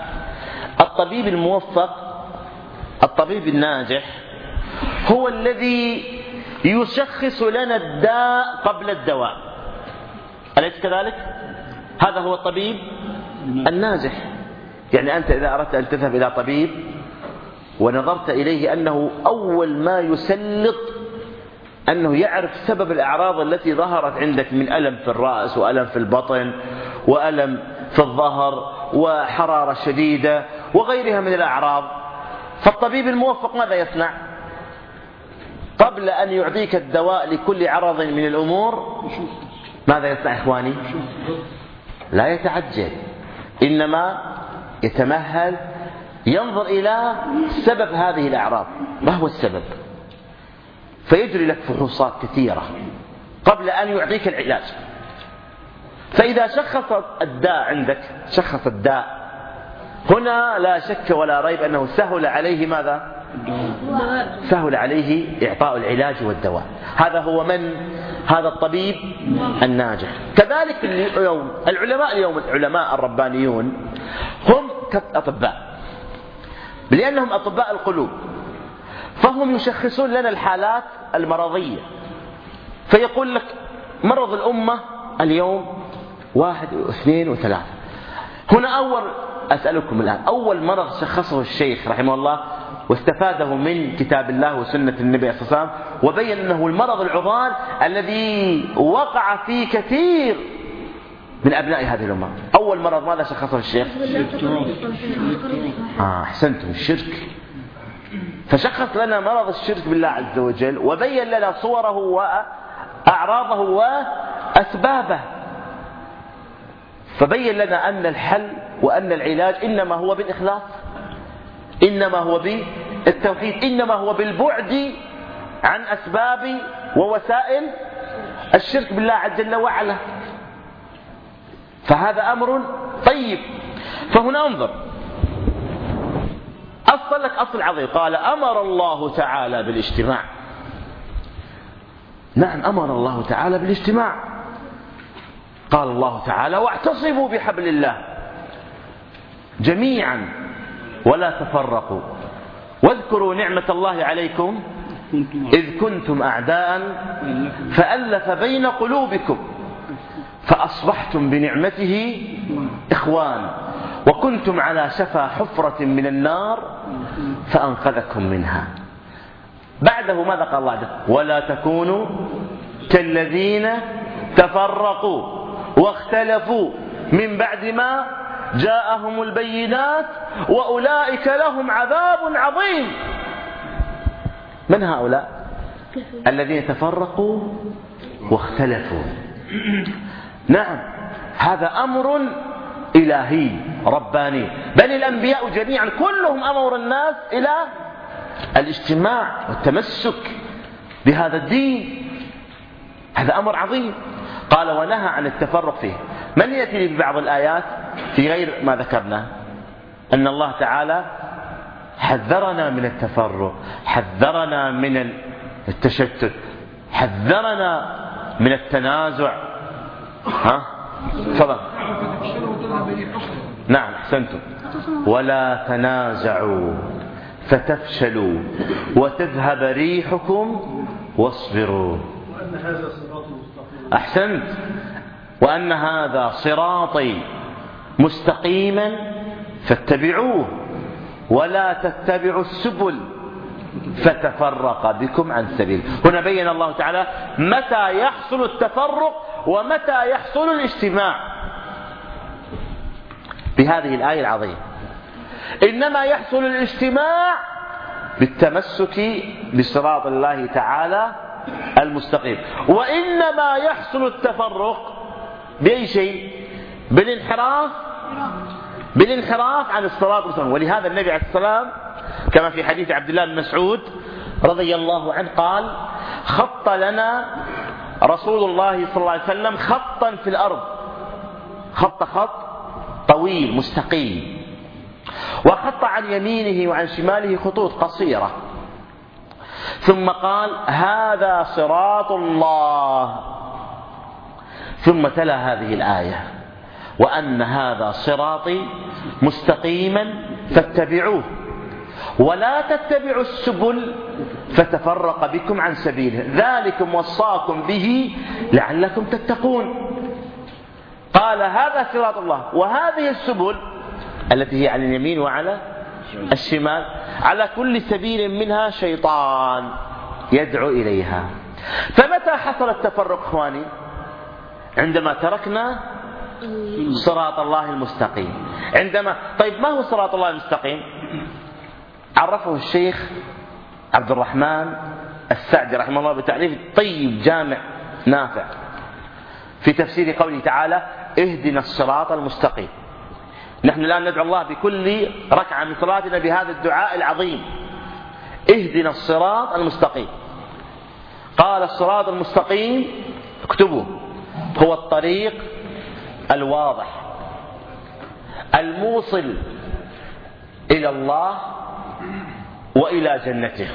الطبيب الموفق، الطبيب الناجح هو الذي يشخص لنا الداء قبل الدواء، أليس كذلك؟ هذا هو الطبيب الناجح. يعني أنت إذا أردت أن تذهب إلى طبيب ونظرت إليه أنه أول ما يسلط أنه يعرف سبب الأعراض التي ظهرت عندك من ألم في الرأس وألم في البطن وألم في الظهر وحرارة شديدة وغيرها من الأعراض، فالطبيب الموفق ماذا يصنع؟ قبل أن يعطيك الدواء لكل عرض من الأمور ماذا يصنع إخواني؟ لا يتعجل، إنما يتمهل، ينظر إلى سبب هذه الأعراض، ما هو السبب؟ فيجري لك فحوصات كثيرة قبل أن يعطيك العلاج. فإذا شخص الداء عندك، شخص الداء، هنا لا شك ولا ريب أنه سهل عليه ماذا؟ سهل عليه إعطاء العلاج والدواء. هذا هو من؟ هذا الطبيب الناجح. كذلك اليوم العلماء، اليوم العلماء الربانيون هم كأطباء، لأنهم أطباء القلوب، فهم يشخصون لنا الحالات المرضية، فيقول لك مرض الأمة اليوم واحد واثنين وثلاثة. هنا أول أسألكم الآن، أول مرض شخصه الشيخ رحمه الله واستفاده من كتاب الله وسنة النبي صلى الله عليه وسلم، وبين أنه المرض العضال الذي وقع فيه كثير من أبناء هذه الأمة. أول مرض ماذا شخصه الشيخ؟ آه أحسنتم، الشرك. فشخص لنا مرض الشرك بالله عز وجل، وبين لنا صوره وأعراضه وأسبابه، فبين لنا أن الحل وأن العلاج إنما هو بالإخلاص، إنما هو بالتوحيد، إنما هو بالبعد عن أسباب ووسائل الشرك بالله عز وجل. فهذا أمر طيب. فهنا انظر، أصل لك أصل عظيم، قال أمر الله تعالى بالاجتماع. نعم، أمر الله تعالى بالاجتماع. قال الله تعالى واعتصموا بحبل الله جميعا ولا تفرقوا واذكروا نعمة الله عليكم إذ كنتم أعداء فألف بين قلوبكم فأصبحتم بنعمته إخوان وكنتم على شفا حفرة من النار فأنقذكم منها. بعده ماذا قال الله عز وجل؟ ولا تكونوا كالذين تفرقوا واختلفوا من بعد ما جاءهم البينات وأولئك لهم عذاب عظيم. من هؤلاء الذين تفرقوا واختلفوا؟ نعم، هذا أمر إلهي رباني، بل الأنبياء جميعا كلهم أمر الناس إلى الاجتماع والتمسك بهذا الدين. هذا أمر عظيم. قال ونهى عن التفرق فيه. من يأتي ببعض الآيات في غير ما ذكرنا أن الله تعالى حذرنا من التفرق، حذرنا من التشتت، حذرنا من التنازع. ها؟ تفضل. نعم أحسنتم. ولا تنازعوا فتفشلوا وتذهب ريحكم واصبروا. أحسنت. وأن هذا صراطي مستقيما فاتبعوه ولا تتبعوا السبل فتفرق بكم عن سبيل. هنا بين الله تعالى متى يحصل التفرق ومتى يحصل الاجتماع بهذه الآية العظيمة. إنما يحصل الاجتماع بالتمسك بصراط الله تعالى المستقيم، وإنما يحصل التفرق بأي شيء؟ بالانحراف بالانحراف عن الصراط المستقيم. ولهذا النبي عليه الصلاة والسلام كما في حديث عبد الله بن مسعود رضي الله عنه قال خط لنا رسول الله صلى الله عليه وسلم خطا في الأرض، خط خط طويل مستقيم، وخط عن يمينه وعن شماله خطوط قصيرة، ثم قال هذا صراط الله، ثم تلا هذه الآية وأن هذا صراطي مستقيما فاتبعوه ولا تتبعوا السبل فتفرق بكم عن سبيله ذلكم وصاكم به لعلكم تتقون. قال هذا صراط الله، وهذه السبل التي هي على اليمين وعلى الشمال، على كل سبيل منها شيطان يدعو إليها. فمتى حصل التفرق إخواني؟ عندما تركنا صراط الله المستقيم. عندما طيب ما هو صراط الله المستقيم؟ عرفه الشيخ عبد الرحمن السعدي رحمه الله بتعريف طيب جامع نافع في تفسير قوله تعالى اهدنا الصراط المستقيم. نحن الآن ندعو الله بكل ركعة من صلاتنا بهذا الدعاء العظيم، اهدنا الصراط المستقيم. قال الصراط المستقيم اكتبوا هو الطريق الواضح الموصل إلى الله وإلى جنته،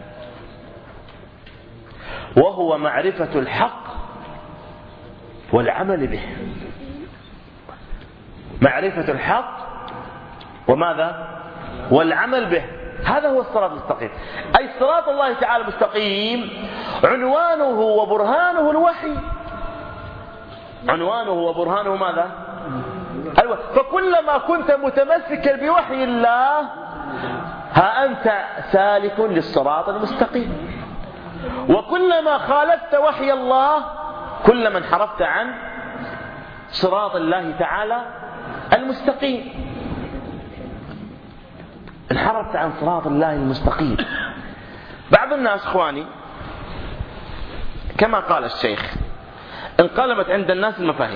وهو معرفة الحق والعمل به. معرفة الحق وماذا؟ والعمل به، هذا هو الصراط المستقيم. أي صراط الله تعالى المستقيم عنوانه وبرهانه الوحي. عنوانه وبرهانه ماذا؟ الوحي. فكلما كنت متمسكا بوحي الله ها أنت سالك للصراط المستقيم، وكلما خالفت وحي الله كلما انحرفت عن صراط الله تعالى المستقيم، انحرفت عن صراط الله المستقيم. بعض الناس اخواني كما قال الشيخ انقلبت عند الناس المفاهيم.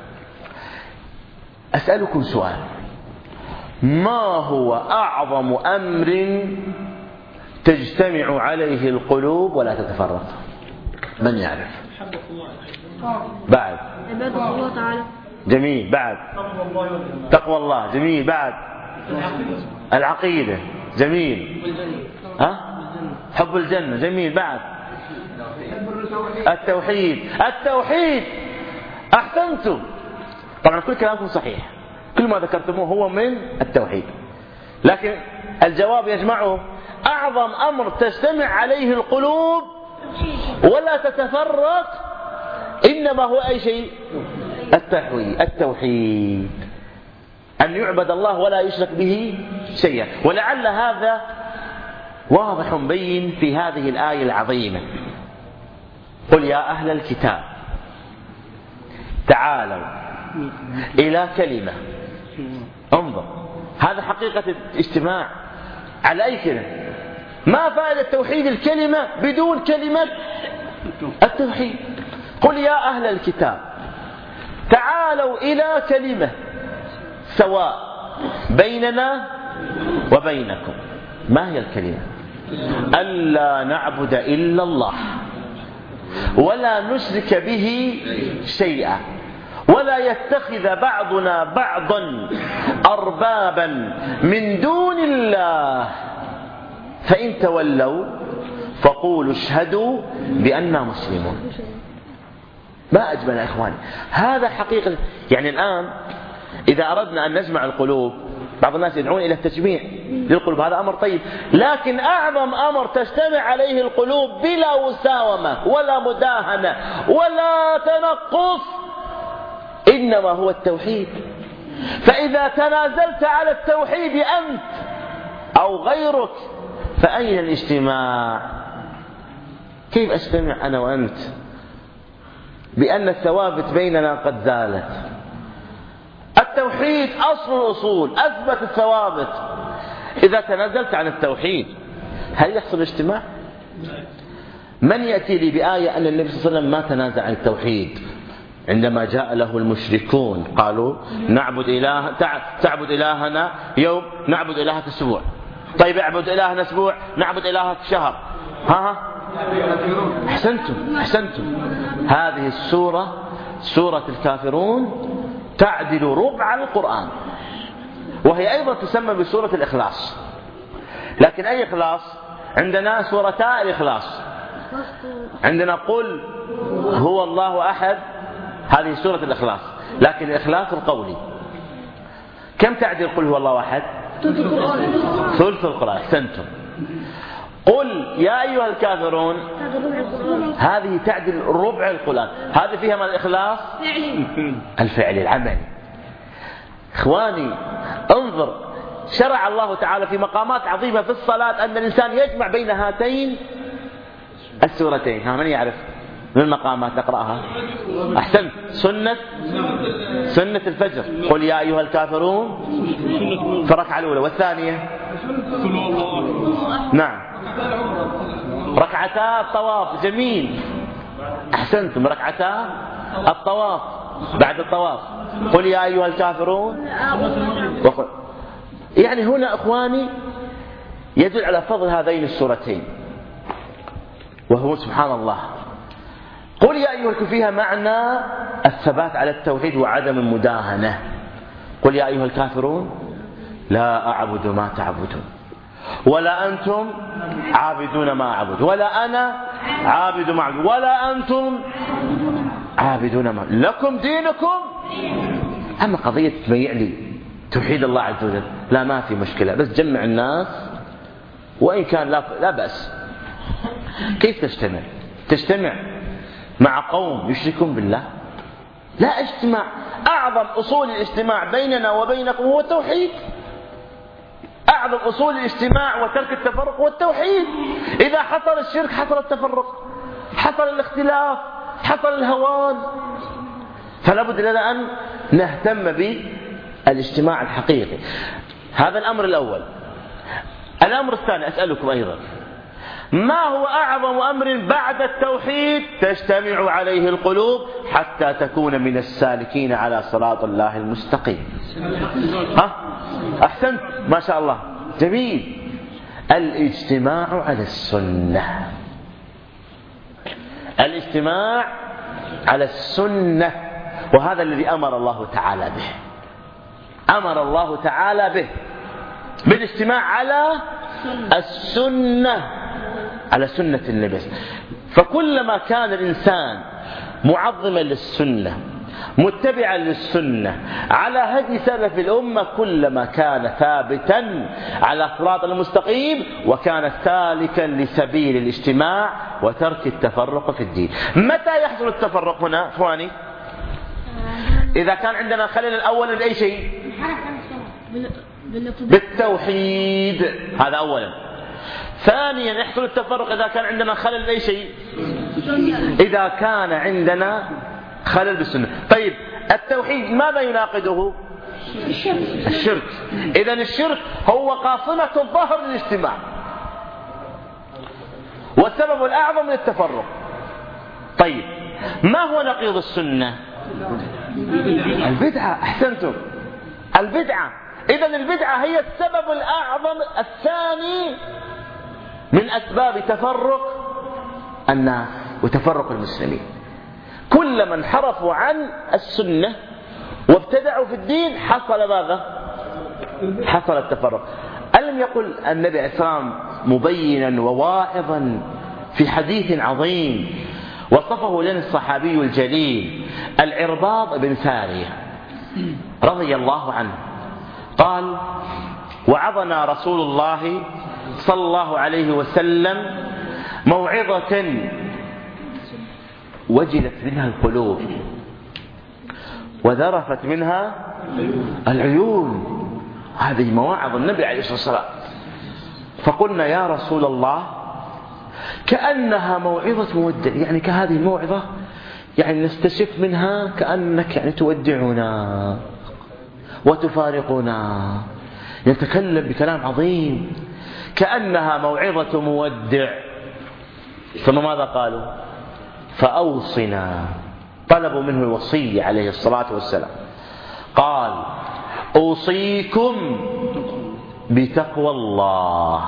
أسألكم سؤال، ما هو أعظم أمر تجتمع عليه القلوب ولا تتفرق؟ من يعرف؟ بعد عبادة الله تعالى. جميل. بعد تقوى الله. جميل. بعد العقيدة. جميل. ها؟ حب الجنة. جميل. بعد التوحيد. التوحيد أحسنتم. طبعا كل كلامكم صحيح، كل ما ذكرتموه هو من التوحيد، لكن الجواب يجمعه أعظم أمر تجتمع عليه القلوب ولا تتفرق إنما هو أي شيء؟ التوحيد. التوحيد أن يعبد الله ولا يشرك به شيئا. ولعل هذا واضح بين في هذه الآية العظيمة، قل يا أهل الكتاب تعالوا إلى كلمة. انظر، هذا حقيقة الاجتماع على أي كلمة. ما فائدة توحيد الكلمة بدون كلمة التوحيد؟ قل يا أهل الكتاب تعالوا إلى كلمة سواء بيننا وبينكم. ما هي الكلمة؟ ألا نعبد إلا الله ولا نشرك به شيئا ولا يتخذ بعضنا بعضا أربابا من دون الله فإن تولوا فقولوا اشهدوا بأننا مسلمون. ما أجمل يا إخواني، هذا حقيقة. يعني الآن إذا أردنا أن نجمع القلوب، بعض الناس يدعون إلى التجميع للقلوب، هذا أمر طيب، لكن أعظم أمر تجتمع عليه القلوب بلا وساومة ولا مداهنة ولا تنقص إنما هو التوحيد. فإذا تنازلت على التوحيد أنت أو غيرك فأين الاجتماع؟ كيف أجتمع أنا وأنت بأن الثوابت بيننا قد زالت؟ التوحيد أصل الأصول، أثبت الثوابت. إذا تنازلت عن التوحيد هل يحصل اجتماع؟ من يأتي لي بآية أن النبي صلى الله عليه وسلم ما تنازع عن التوحيد عندما جاء له المشركون قالوا نعبد إله تعبد إلهنا يوم نعبد إلهك أسبوع. طيب اعبد إلهنا أسبوع نعبد إلهك شهر. ها ها أحسنتم أحسنتم. هذه السورة سورة الكافرون تعدل ربع القرآن، وهي أيضا تسمى بسورة الإخلاص. لكن أي إخلاص؟ عندنا سورتا الإخلاص، عندنا قل هو الله أحد، هذه سورة الإخلاص، لكن الإخلاص القولي. كم تعدل قل هو الله أحد؟ ثلث القرآن. أحسنتم. قل يا أيها الكافرون هذه تعدل ربع القرآن. هذه فيها من الإخلاص الفعلي العملي. إخواني انظر، شرع الله تعالى في مقامات عظيمة في الصلاة أن الإنسان يجمع بين هاتين السورتين. ها من يعرف من المقامات نقرأها؟ أحسنت. سنة سنة الفجر، قل يا أيها الكافرون في الركعة الأولى، والثانية نعم ركعتا الطواف. جميل، أحسنتم. ركعتا الطواف بعد الطواف قل يا أيها الكافرون وقل. يعني هنا إخواني يدل على فضل هذين السورتين، وهو سبحان الله قل يا أيها الكافرون فيها معنى الثبات على التوحيد وعدم المداهنة. قل يا أيها الكافرون لا أعبد ما تعبدون ولا أنتم عابدون ما أعبد ولا أنا عابد ما أعبد ولا أنتم عابدون ما أعبد لكم دينكم. أما قضية تبيع لي توحيد الله عز وجل لا، ما في مشكلة، بس جمع الناس وإن كان لا, لا بأس. كيف تجتمع؟ تجتمع مع قوم يشركون بالله؟ لا اجتماع. أعظم أصول الاجتماع بيننا وبينكم هو التوحيد. أعظم أصول الاجتماع وترك التفرق هو التوحيد. إذا حصل الشرك حصل التفرق، حصل الاختلاف، حصل الهوان. فلا بد لنا أن نهتم بالاجتماع الحقيقي. هذا الأمر الأول. الأمر الثاني أسألكم أيضا، ما هو أعظم أمر بعد التوحيد تجتمع عليه القلوب حتى تكون من السالكين على صراط الله المستقيم؟ ها؟ أحسنت ما شاء الله، جميل. الاجتماع على السنة. الاجتماع على السنة، وهذا الذي أمر الله تعالى به. أمر الله تعالى به بالاجتماع على السنة، على سنة النبي. فكلما كان الإنسان معظما للسنة متبعا للسنة على هدي سلف الأمة كلما كان ثابتا على صراط المستقيم وكان سالكا لسبيل الاجتماع وترك التفرق في الدين. متى يحصل التفرق هنا إخواني؟ إذا كان عندنا خلل الأول بأي شيء؟ بالتوحيد، هذا أولا. ثانيا يحصل التفرق إذا كان عندنا خلل بأي شيء؟ إذا كان عندنا خلل بالسنة. طيب التوحيد ماذا يناقضه؟ الشرك. إذن الشرك هو قاصمة الظهر للاجتماع والسبب الأعظم للتفرق. طيب ما هو نقيض السنة؟ البدعة. أحسنتم، البدعة. إذن البدعة هي السبب الأعظم الثاني من أسباب تفرق الناس وتفرق المسلمين. كلما انحرفوا عن السنة وابتدعوا في الدين حصل ماذا؟ حصل التفرق. ألم يقل النبي عليه الصلاة والسلام مبينا وواعظا في حديث عظيم وصفه لنا الصحابي الجليل العرباض بن سارية رضي الله عنه، قال: وعظنا رسول الله صلى الله عليه وسلم موعظة وجلت منها القلوب وذرفت منها العيون. هذه مواعظ النبي عليه الصلاة والسلام. فقلنا يا رسول الله كأنها موعظة مودع، يعني كهذه الموعظة يعني نستشف منها كأنك يعني تودعنا وتفارقنا، يتكلم بكلام عظيم كأنها موعظة مودع. ثم ماذا قالوا؟ فأوصنا، طلبوا منه الوصية عليه الصلاة والسلام. قال: أوصيكم بتقوى الله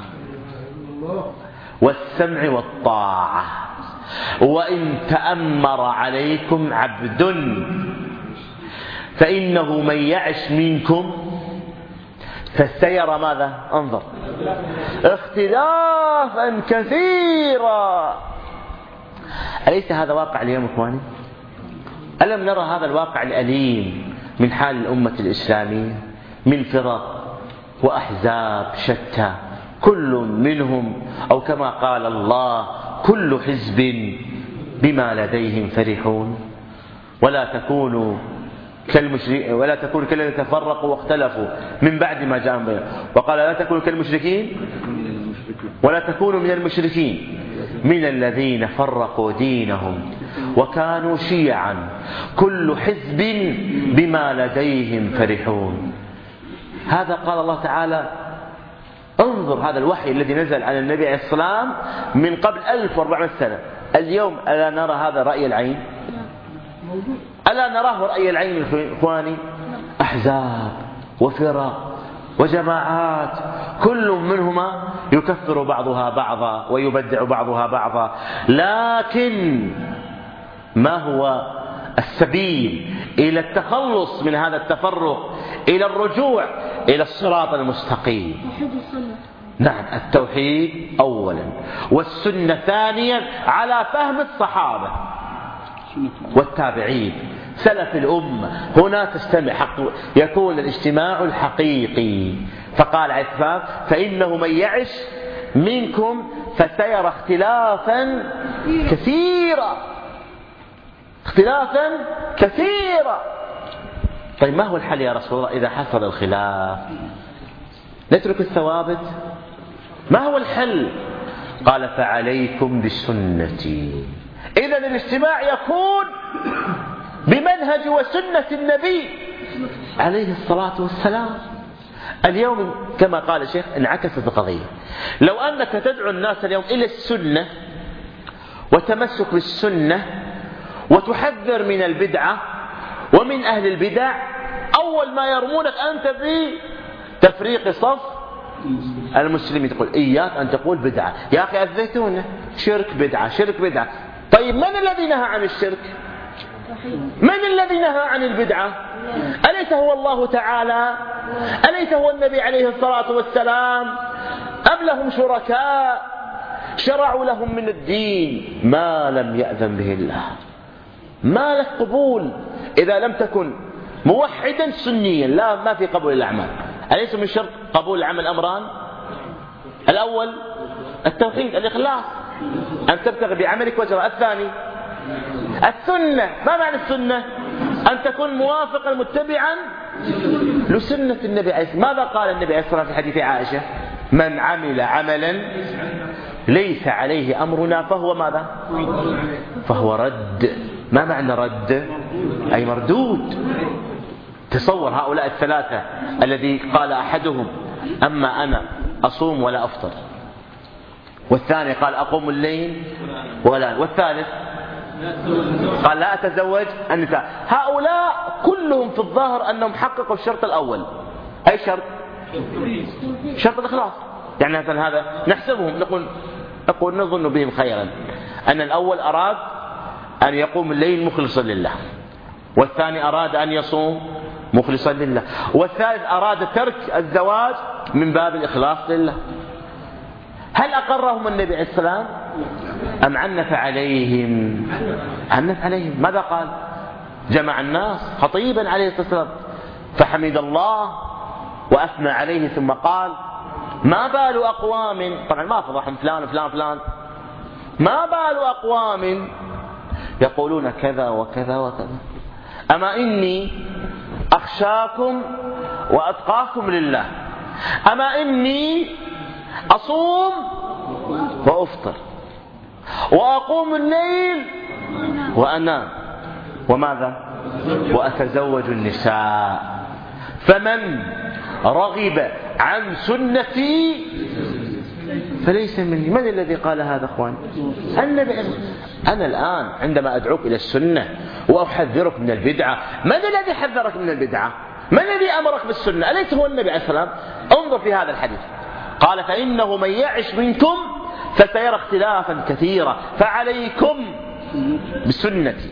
والسمع والطاعة، وإن تأمر عليكم عبد فإنه من يعش منكم فسيرى ماذا؟ انظر، اختلافا كثيرا. أليس هذا واقع اليوم إخواني؟ ألم نرى هذا الواقع الأليم من حال الأمة الإسلامية من فرق وأحزاب شتى كل منهم، أو كما قال الله: كل حزب بما لديهم فرحون. ولا تكونوا كالمشركين ولا تكونوا كالذين تفرقوا واختلفوا من بعد ما جاءهم بينهم، وقال: لا تكونوا كالمشركين ولا تكونوا من المشركين من الذين فرقوا دينهم وكانوا شيعا كل حزب بما لديهم فرحون. هذا قال الله تعالى. انظر هذا الوحي الذي نزل على النبي عليه السلام من قبل ألف وأربعمائة سنة. اليوم ألا نرى هذا رأي العين؟ ألا نراه رأي العين إخواني؟ أحزاب وفرق وجماعات كل منهما يكفر بعضها بعضا ويبدع بعضها بعضا. لكن ما هو السبيل إلى التخلص من هذا التفرق، إلى الرجوع إلى الصراط المستقيم؟ نعم، التوحيد أولا، والسنة ثانيا، على فهم الصحابة والتابعين سلف الأمة. هنا تجتمع حق يكون الاجتماع الحقيقي. فقال عليه السلام: فإنه من يعش منكم فسيرى اختلافا كثيرا اختلافا كثيرا. طيب ما هو الحل يا رسول الله إذا حصل الخلاف؟ نترك الثوابت؟ ما هو الحل؟ قال: فعليكم بسنتي. إذن الاجتماع يكون بمنهج وسنة النبي عليه الصلاة والسلام. اليوم كما قال الشيخ انعكست القضية. لو أنك تدعو الناس اليوم إلى السنة وتمسك بالسنة وتحذر من البدعة ومن أهل البدع، أول ما يرمونك أنت بتفريق صف المسلمين. تقول: إياك أن تقول بدعة. يا أخي الزيتونة شرك بدعة شرك بدعة. طيب من الذي نهى عن الشرك؟ من الذي نهى عن البدعة؟ أليس هو الله تعالى؟ أليس هو النبي عليه الصلاة والسلام؟ أم لهم شركاء شرعوا لهم من الدين ما لم يأذن به الله؟ ما لك قبول إذا لم تكن موحدا سنيا. لا، ما في قبول الأعمال. أليس من شرط قبول العمل أمران؟ الأول التوحيد الإخلاص، أن تبتغي بعملك وجه. الثاني السنة. ما معنى السنة؟ أن تكون موافقا متبعا لسنة النبي عليه الصلاة والسلام. ماذا قال النبي عليه الصلاة والسلام في حديث عائشة؟ من عمل عملا ليس عليه أمرنا فهو ماذا؟ فهو رد. ما معنى رد؟ أي مردود. تصور هؤلاء الثلاثة الذي قال أحدهم: أما أنا أصوم ولا أفطر، والثاني قال: أقوم الليل ولا، والثالث قال: لا أتزوج النساء. هؤلاء كلهم في الظاهر أنهم حققوا الشرط الأول. أي شرط؟ شرط الإخلاص. يعني مثلا هذا نحسبهم نقول نقول نظن بهم خيرا، أن الأول أراد أن يقوم الليل مخلصا لله، والثاني أراد أن يصوم مخلصا لله، والثالث أراد ترك الزواج من باب الإخلاص لله. هل أقرهم النبي عليه السلام أم عنف عليهم؟ عنف عليهم. ماذا قال؟ جمع الناس خطيبا عليه الصلاة والسلام فحمد الله وأثنى عليه، ثم قال: ما بال أقوام، طبعا ما فضحهم فلان فلان فلان، ما بال أقوام يقولون كذا وكذا وكذا، أما إني أخشاكم وأتقاكم لله، أما إني أصوم وأفطر وأقوم الليل وأنام، وماذا؟ وأتزوج النساء، فمن رغب عن سنتي فليس مني. من الذي قال هذا أخوان؟ النبي. أنا الآن عندما أدعوك إلى السنة وأحذرك من البدعة، من الذي حذرك من البدعة؟ من الذي أمرك بالسنة؟ أليس هو النبي عليه السلام؟ انظر في هذا الحديث، قال: فإنه من يعش منكم فسيرى اختلافا كثيرا فعليكم بسنتي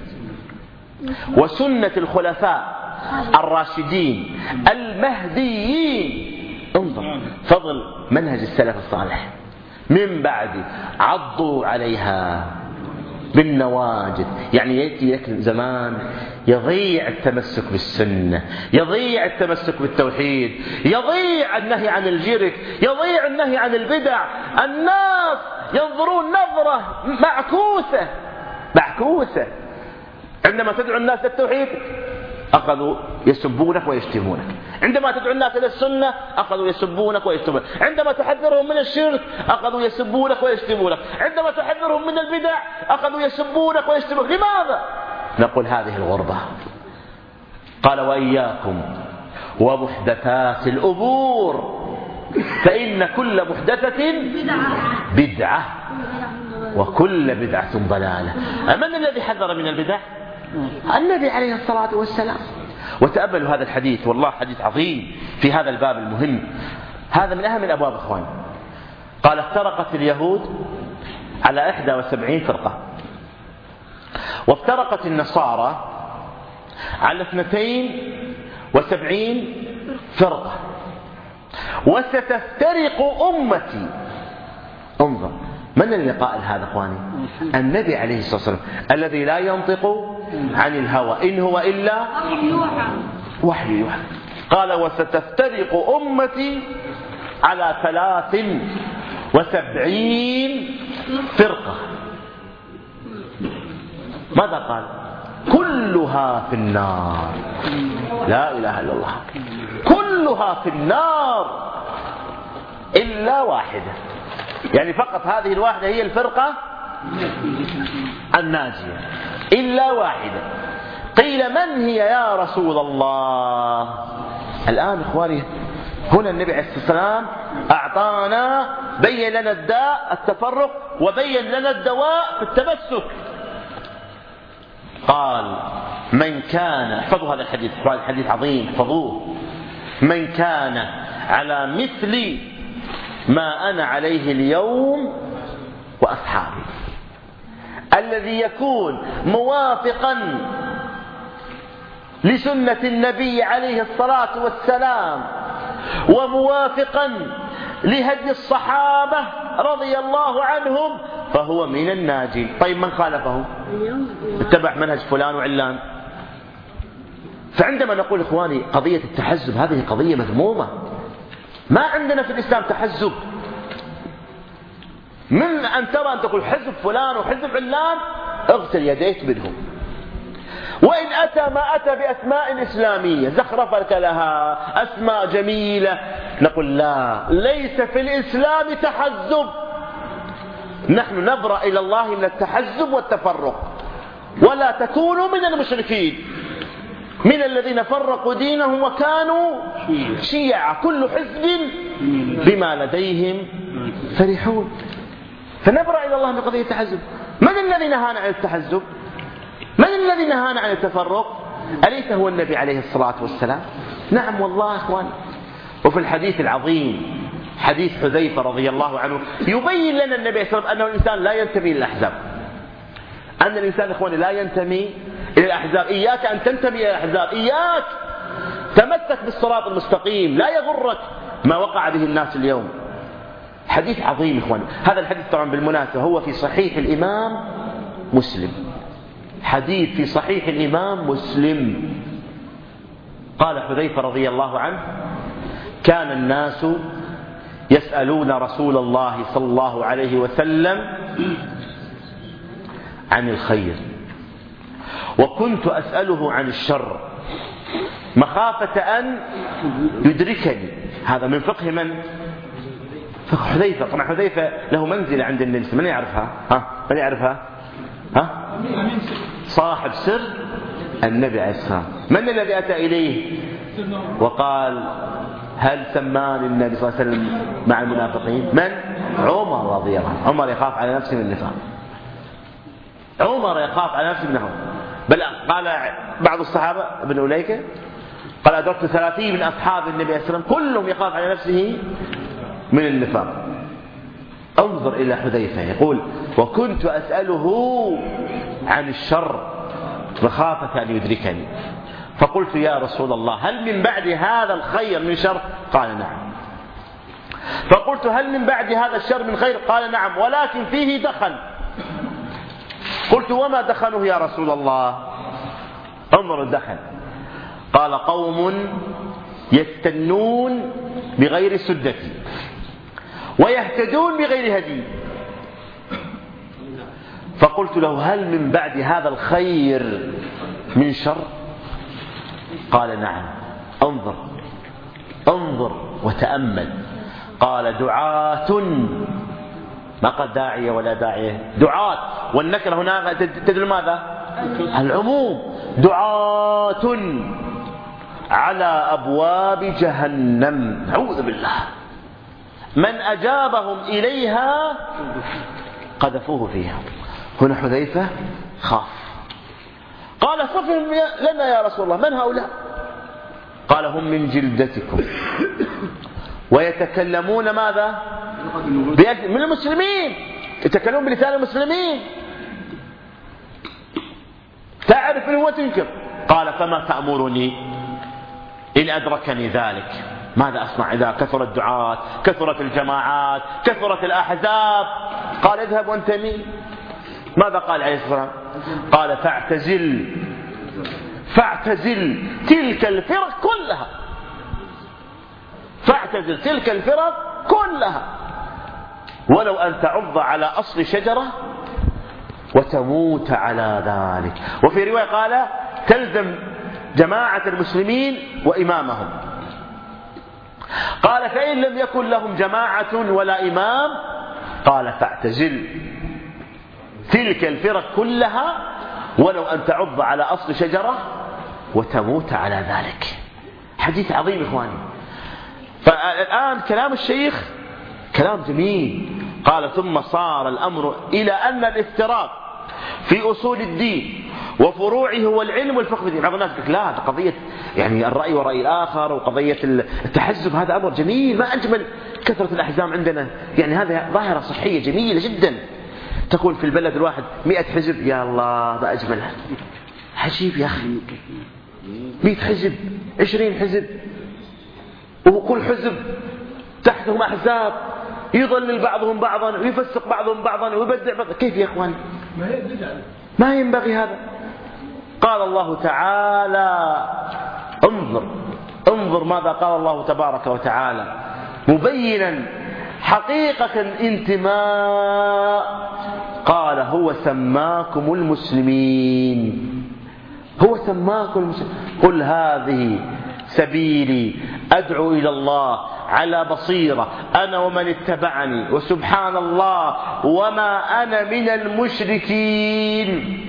وسنة الخلفاء الراشدين المهديين. انظر فضل منهج السلف الصالح من بعد، عضوا عليها بالنواجذ. يعني يأتي لك زمان يضيع التمسك بالسنة، يضيع التمسك بالتوحيد، يضيع النهي عن الجرك، يضيع النهي عن البدع. الناس ينظرون نظرة معكوسة معكوسة عندما تدعو الناس للتوحيد أخذوا يسبونك ويشتمونك، عندما تدعو الناس إلى السنة أخذوا يسبونك ويشتمونك، عندما تحذرهم من الشرك أخذوا يسبونك ويشتمونك، عندما تحذرهم من البدع أخذوا يسبونك ويشتمونك. لماذا؟ نقول هذه الغربة. قال وإياكم ومحدثات الأمور فإن كل محدثة بدعة وكل بدعة ضلالة. من الذي حذر من البدع؟ النبي عليه الصلاة والسلام. وتأملوا هذا الحديث، والله حديث عظيم في هذا الباب المهم. هذا من أهم الأبواب إخوان. قال افترقت اليهود على إحدى وسبعين فرقة، وافترقت النصارى على اثنتين وسبعين فرقة، وستفترق أمتي. انظر من اللي قائل هذا اخواني؟ النبي عليه الصلاة والسلام الذي لا ينطق عن الهوى إن هو إلا وحي يوحى. قال وستفترق أمتي على ثلاث وسبعين فرقة. ماذا قال؟ كلها في النار. لا إله إلا الله. كلها في النار إلا واحدة، يعني فقط هذه الواحدة هي الفرقة الناجية إلا واحدة. قيل من هي يا رسول الله؟ الآن إخواني هنا النبي عليه الصلاة والسلام أعطانا، بين لنا الداء التفرق وبين لنا الدواء في التمسك. قال من كان، احفظوا هذا الحديث، هذا الحديث عظيم احفظوه، من كان على مثل ما أنا عليه اليوم وأصحابي، الذي يكون موافقا لسنة النبي عليه الصلاة والسلام وموافقا لهدي الصحابة رضي الله عنهم فهو من الناجين. طيب من خالفه؟ اتبع منهج فلان وعلان. فعندما نقول إخواني قضية التحزب هذه قضية مذمومة. ما عندنا في الإسلام تحزب. من أن ترى أن تقول حزب فلان وحزب علان اغسل يديك منهم، وإن أتى ما أتى بأسماء إسلامية زخرفت لها أسماء جميلة نقول لا، ليس في الإسلام تحزب. نحن نبرأ إلى الله من التحزب والتفرق، ولا تكونوا من المشركين من الذين فرقوا دينهم وكانوا شيعا كل حزب بما لديهم فرحون. فنبرأ إلى الله من قضية التحزب. من الذي نهانا عن التحزب؟ من الذي نهانا عن التفرق؟ أليس هو النبي عليه الصلاة والسلام؟ نعم والله إخوان. وفي الحديث العظيم حديث حذيفة رضي الله عنه يبين لنا النبي عليه الصلاة والسلام أن الإنسان لا ينتمي إلى الأحزاب، أن الإنسان إخواني لا ينتمي إلى الأحزاب. إياك أن تنتمي إلى الأحزاب، إياك تمسك بالصراط المستقيم، لا يغرك ما وقع به الناس اليوم. حديث عظيم إخواني. هذا الحديث طبعا بالمناسبة هو في صحيح الإمام مسلم، حديث في صحيح الإمام مسلم. قال حذيفة رضي الله عنه كان الناس يسألون رسول الله صلى الله عليه وسلم عن الخير وكنت أسأله عن الشر مخافة أن يدركني. هذا من فقه من؟ فقه حذيفة. طبعا حذيفة له منزلة عند النبي، من يعرفها؟ ها؟ من يعرفها؟ ها؟ صاحب سر النبي عليه الصلاة والسلام. من الذي أتى إليه وقال هل سمان النبي صلى الله عليه وسلم مع المنافقين؟ من؟ عمر رضي الله عنه. عمر يخاف على نفسه من النفاق، عمر يخاف على نفسه من النفاق. بل قال بعض الصحابة ابن أوليكة قال أدركت ثلاثين من أصحاب النبي عليه الصلاة والسلام كلهم يخاف على نفسه من النفاق. انظر إلى حذيفة يقول وكنت أسأله عن الشر مخافة أن يدركني، فقلت يا رسول الله هل من بعد هذا الخير من شر؟ قال نعم. فقلت هل من بعد هذا الشر من خير؟ قال نعم ولكن فيه دخن. قلت وما دخنه يا رسول الله؟ انظر الدخن. قال قوم يستنون بغير سدة ويهتدون بغير هدي. فقلت له هل من بعد هذا الخير من شر؟ قال نعم. انظر انظر وتأمل. قال دعاة، ما قال داعية ولا داعية، دعاة، والنكرة هنا تدل ماذا؟ العموم. دعاة على أبواب جهنم، نعوذ بالله، من أجابهم إليها قذفوه فيها. هنا حذيفة خاف، قال صفهم لنا يا رسول الله، من هؤلاء؟ قال هم من جلدتكم ويتكلمون ماذا؟ من المسلمين، يتكلمون بلسان المسلمين، تعرف منه وتنكر. قال فما تأمرني إن أدركني ذلك؟ ماذا أصنع إذا كثر الدعاة، كثرت الجماعات، كثرت الأحزاب؟ قال اذهب وانت مين؟ ماذا قال عليه الصلاة والسلام؟ قال فاعتزل فاعتزل تلك الفرق كلها، فاعتزل تلك الفرق كلها ولو أن تعض على أصل شجرة وتموت على ذلك. وفي رواية قال تلزم جماعة المسلمين وإمامهم. قال فإن لم يكن لهم جماعة ولا إمام، قال فاعتزل تلك الفرق كلها ولو أن تعض على أصل شجرة وتموت على ذلك. حديث عظيم إخواني. فالآن كلام الشيخ كلام جميل. قال ثم صار الأمر إلى أن الافتراق في أصول الدين وفروعه هو العلم والفقه في الدين. بعض الناس يقول لا، قضية يعني الرأي ورأي الآخر وقضية التحزب هذا أمر جميل، ما أجمل كثرة الأحزاب عندنا، يعني هذا ظاهرة صحية جميلة جدا. تكون في البلد الواحد مئة حزب، يا الله ما أجملها، عجيب يا أخي، مئة حزب، عشرين حزب، وكل حزب تحتهم أحزاب يضلل بعضهم بعضا ويفسق بعضهم بعضا ويبدع بعضا. كيف يا إخوان؟ ما ينبغي هذا. قال الله تعالى انظر انظر ماذا قال الله تبارك وتعالى مبينا حقيقة الانتماء. قال هو سماكم المسلمين، هو سماكم المسلمين. قل هذه سبيلي أدعو إلى الله على بصيرة أنا ومن اتبعني وسبحان الله وما أنا من المشركين.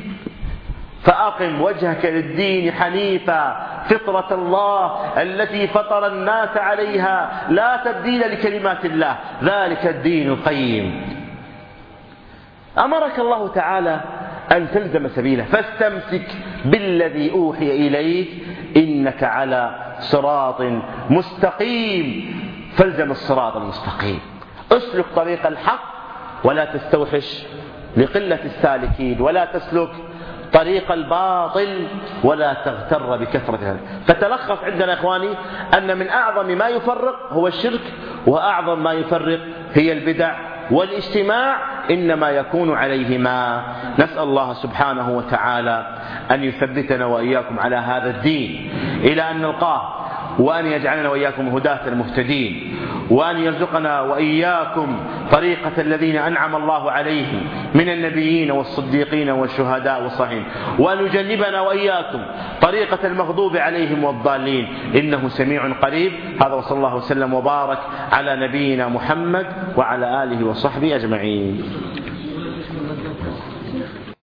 فأقم وجهك للدين حنيفا فطرة الله التي فطر الناس عليها لا تبديل لكلمات الله ذلك الدين القيم. أمرك الله تعالى أن تلزم سبيله، فاستمسك بالذي أوحي إليك إنك على صراط مستقيم. فالزم الصراط المستقيم، اسلك طريق الحق ولا تستوحش لقلة السالكين، ولا تسلك طريق الباطل ولا تغتر بكثرة. فتلخص عندنا إخواني أن من أعظم ما يفرق هو الشرك، وأعظم ما يفرق هي البدع، والاجتماع إنما يكون عليهما. نسأل الله سبحانه وتعالى أن يثبتنا وإياكم على هذا الدين إلى أن نلقاه، وأن يجعلنا وإياكم هداة المهتدين، وأن يرزقنا وإياكم طريقة الذين أنعم الله عليهم من النبيين والصديقين والشهداء والصالحين، وأن يجنبنا وإياكم طريقة المغضوب عليهم والضالين إنه سميع قريب. هذا وصلى الله وسلم وبارك على نبينا محمد وعلى آله وصحبه أجمعين.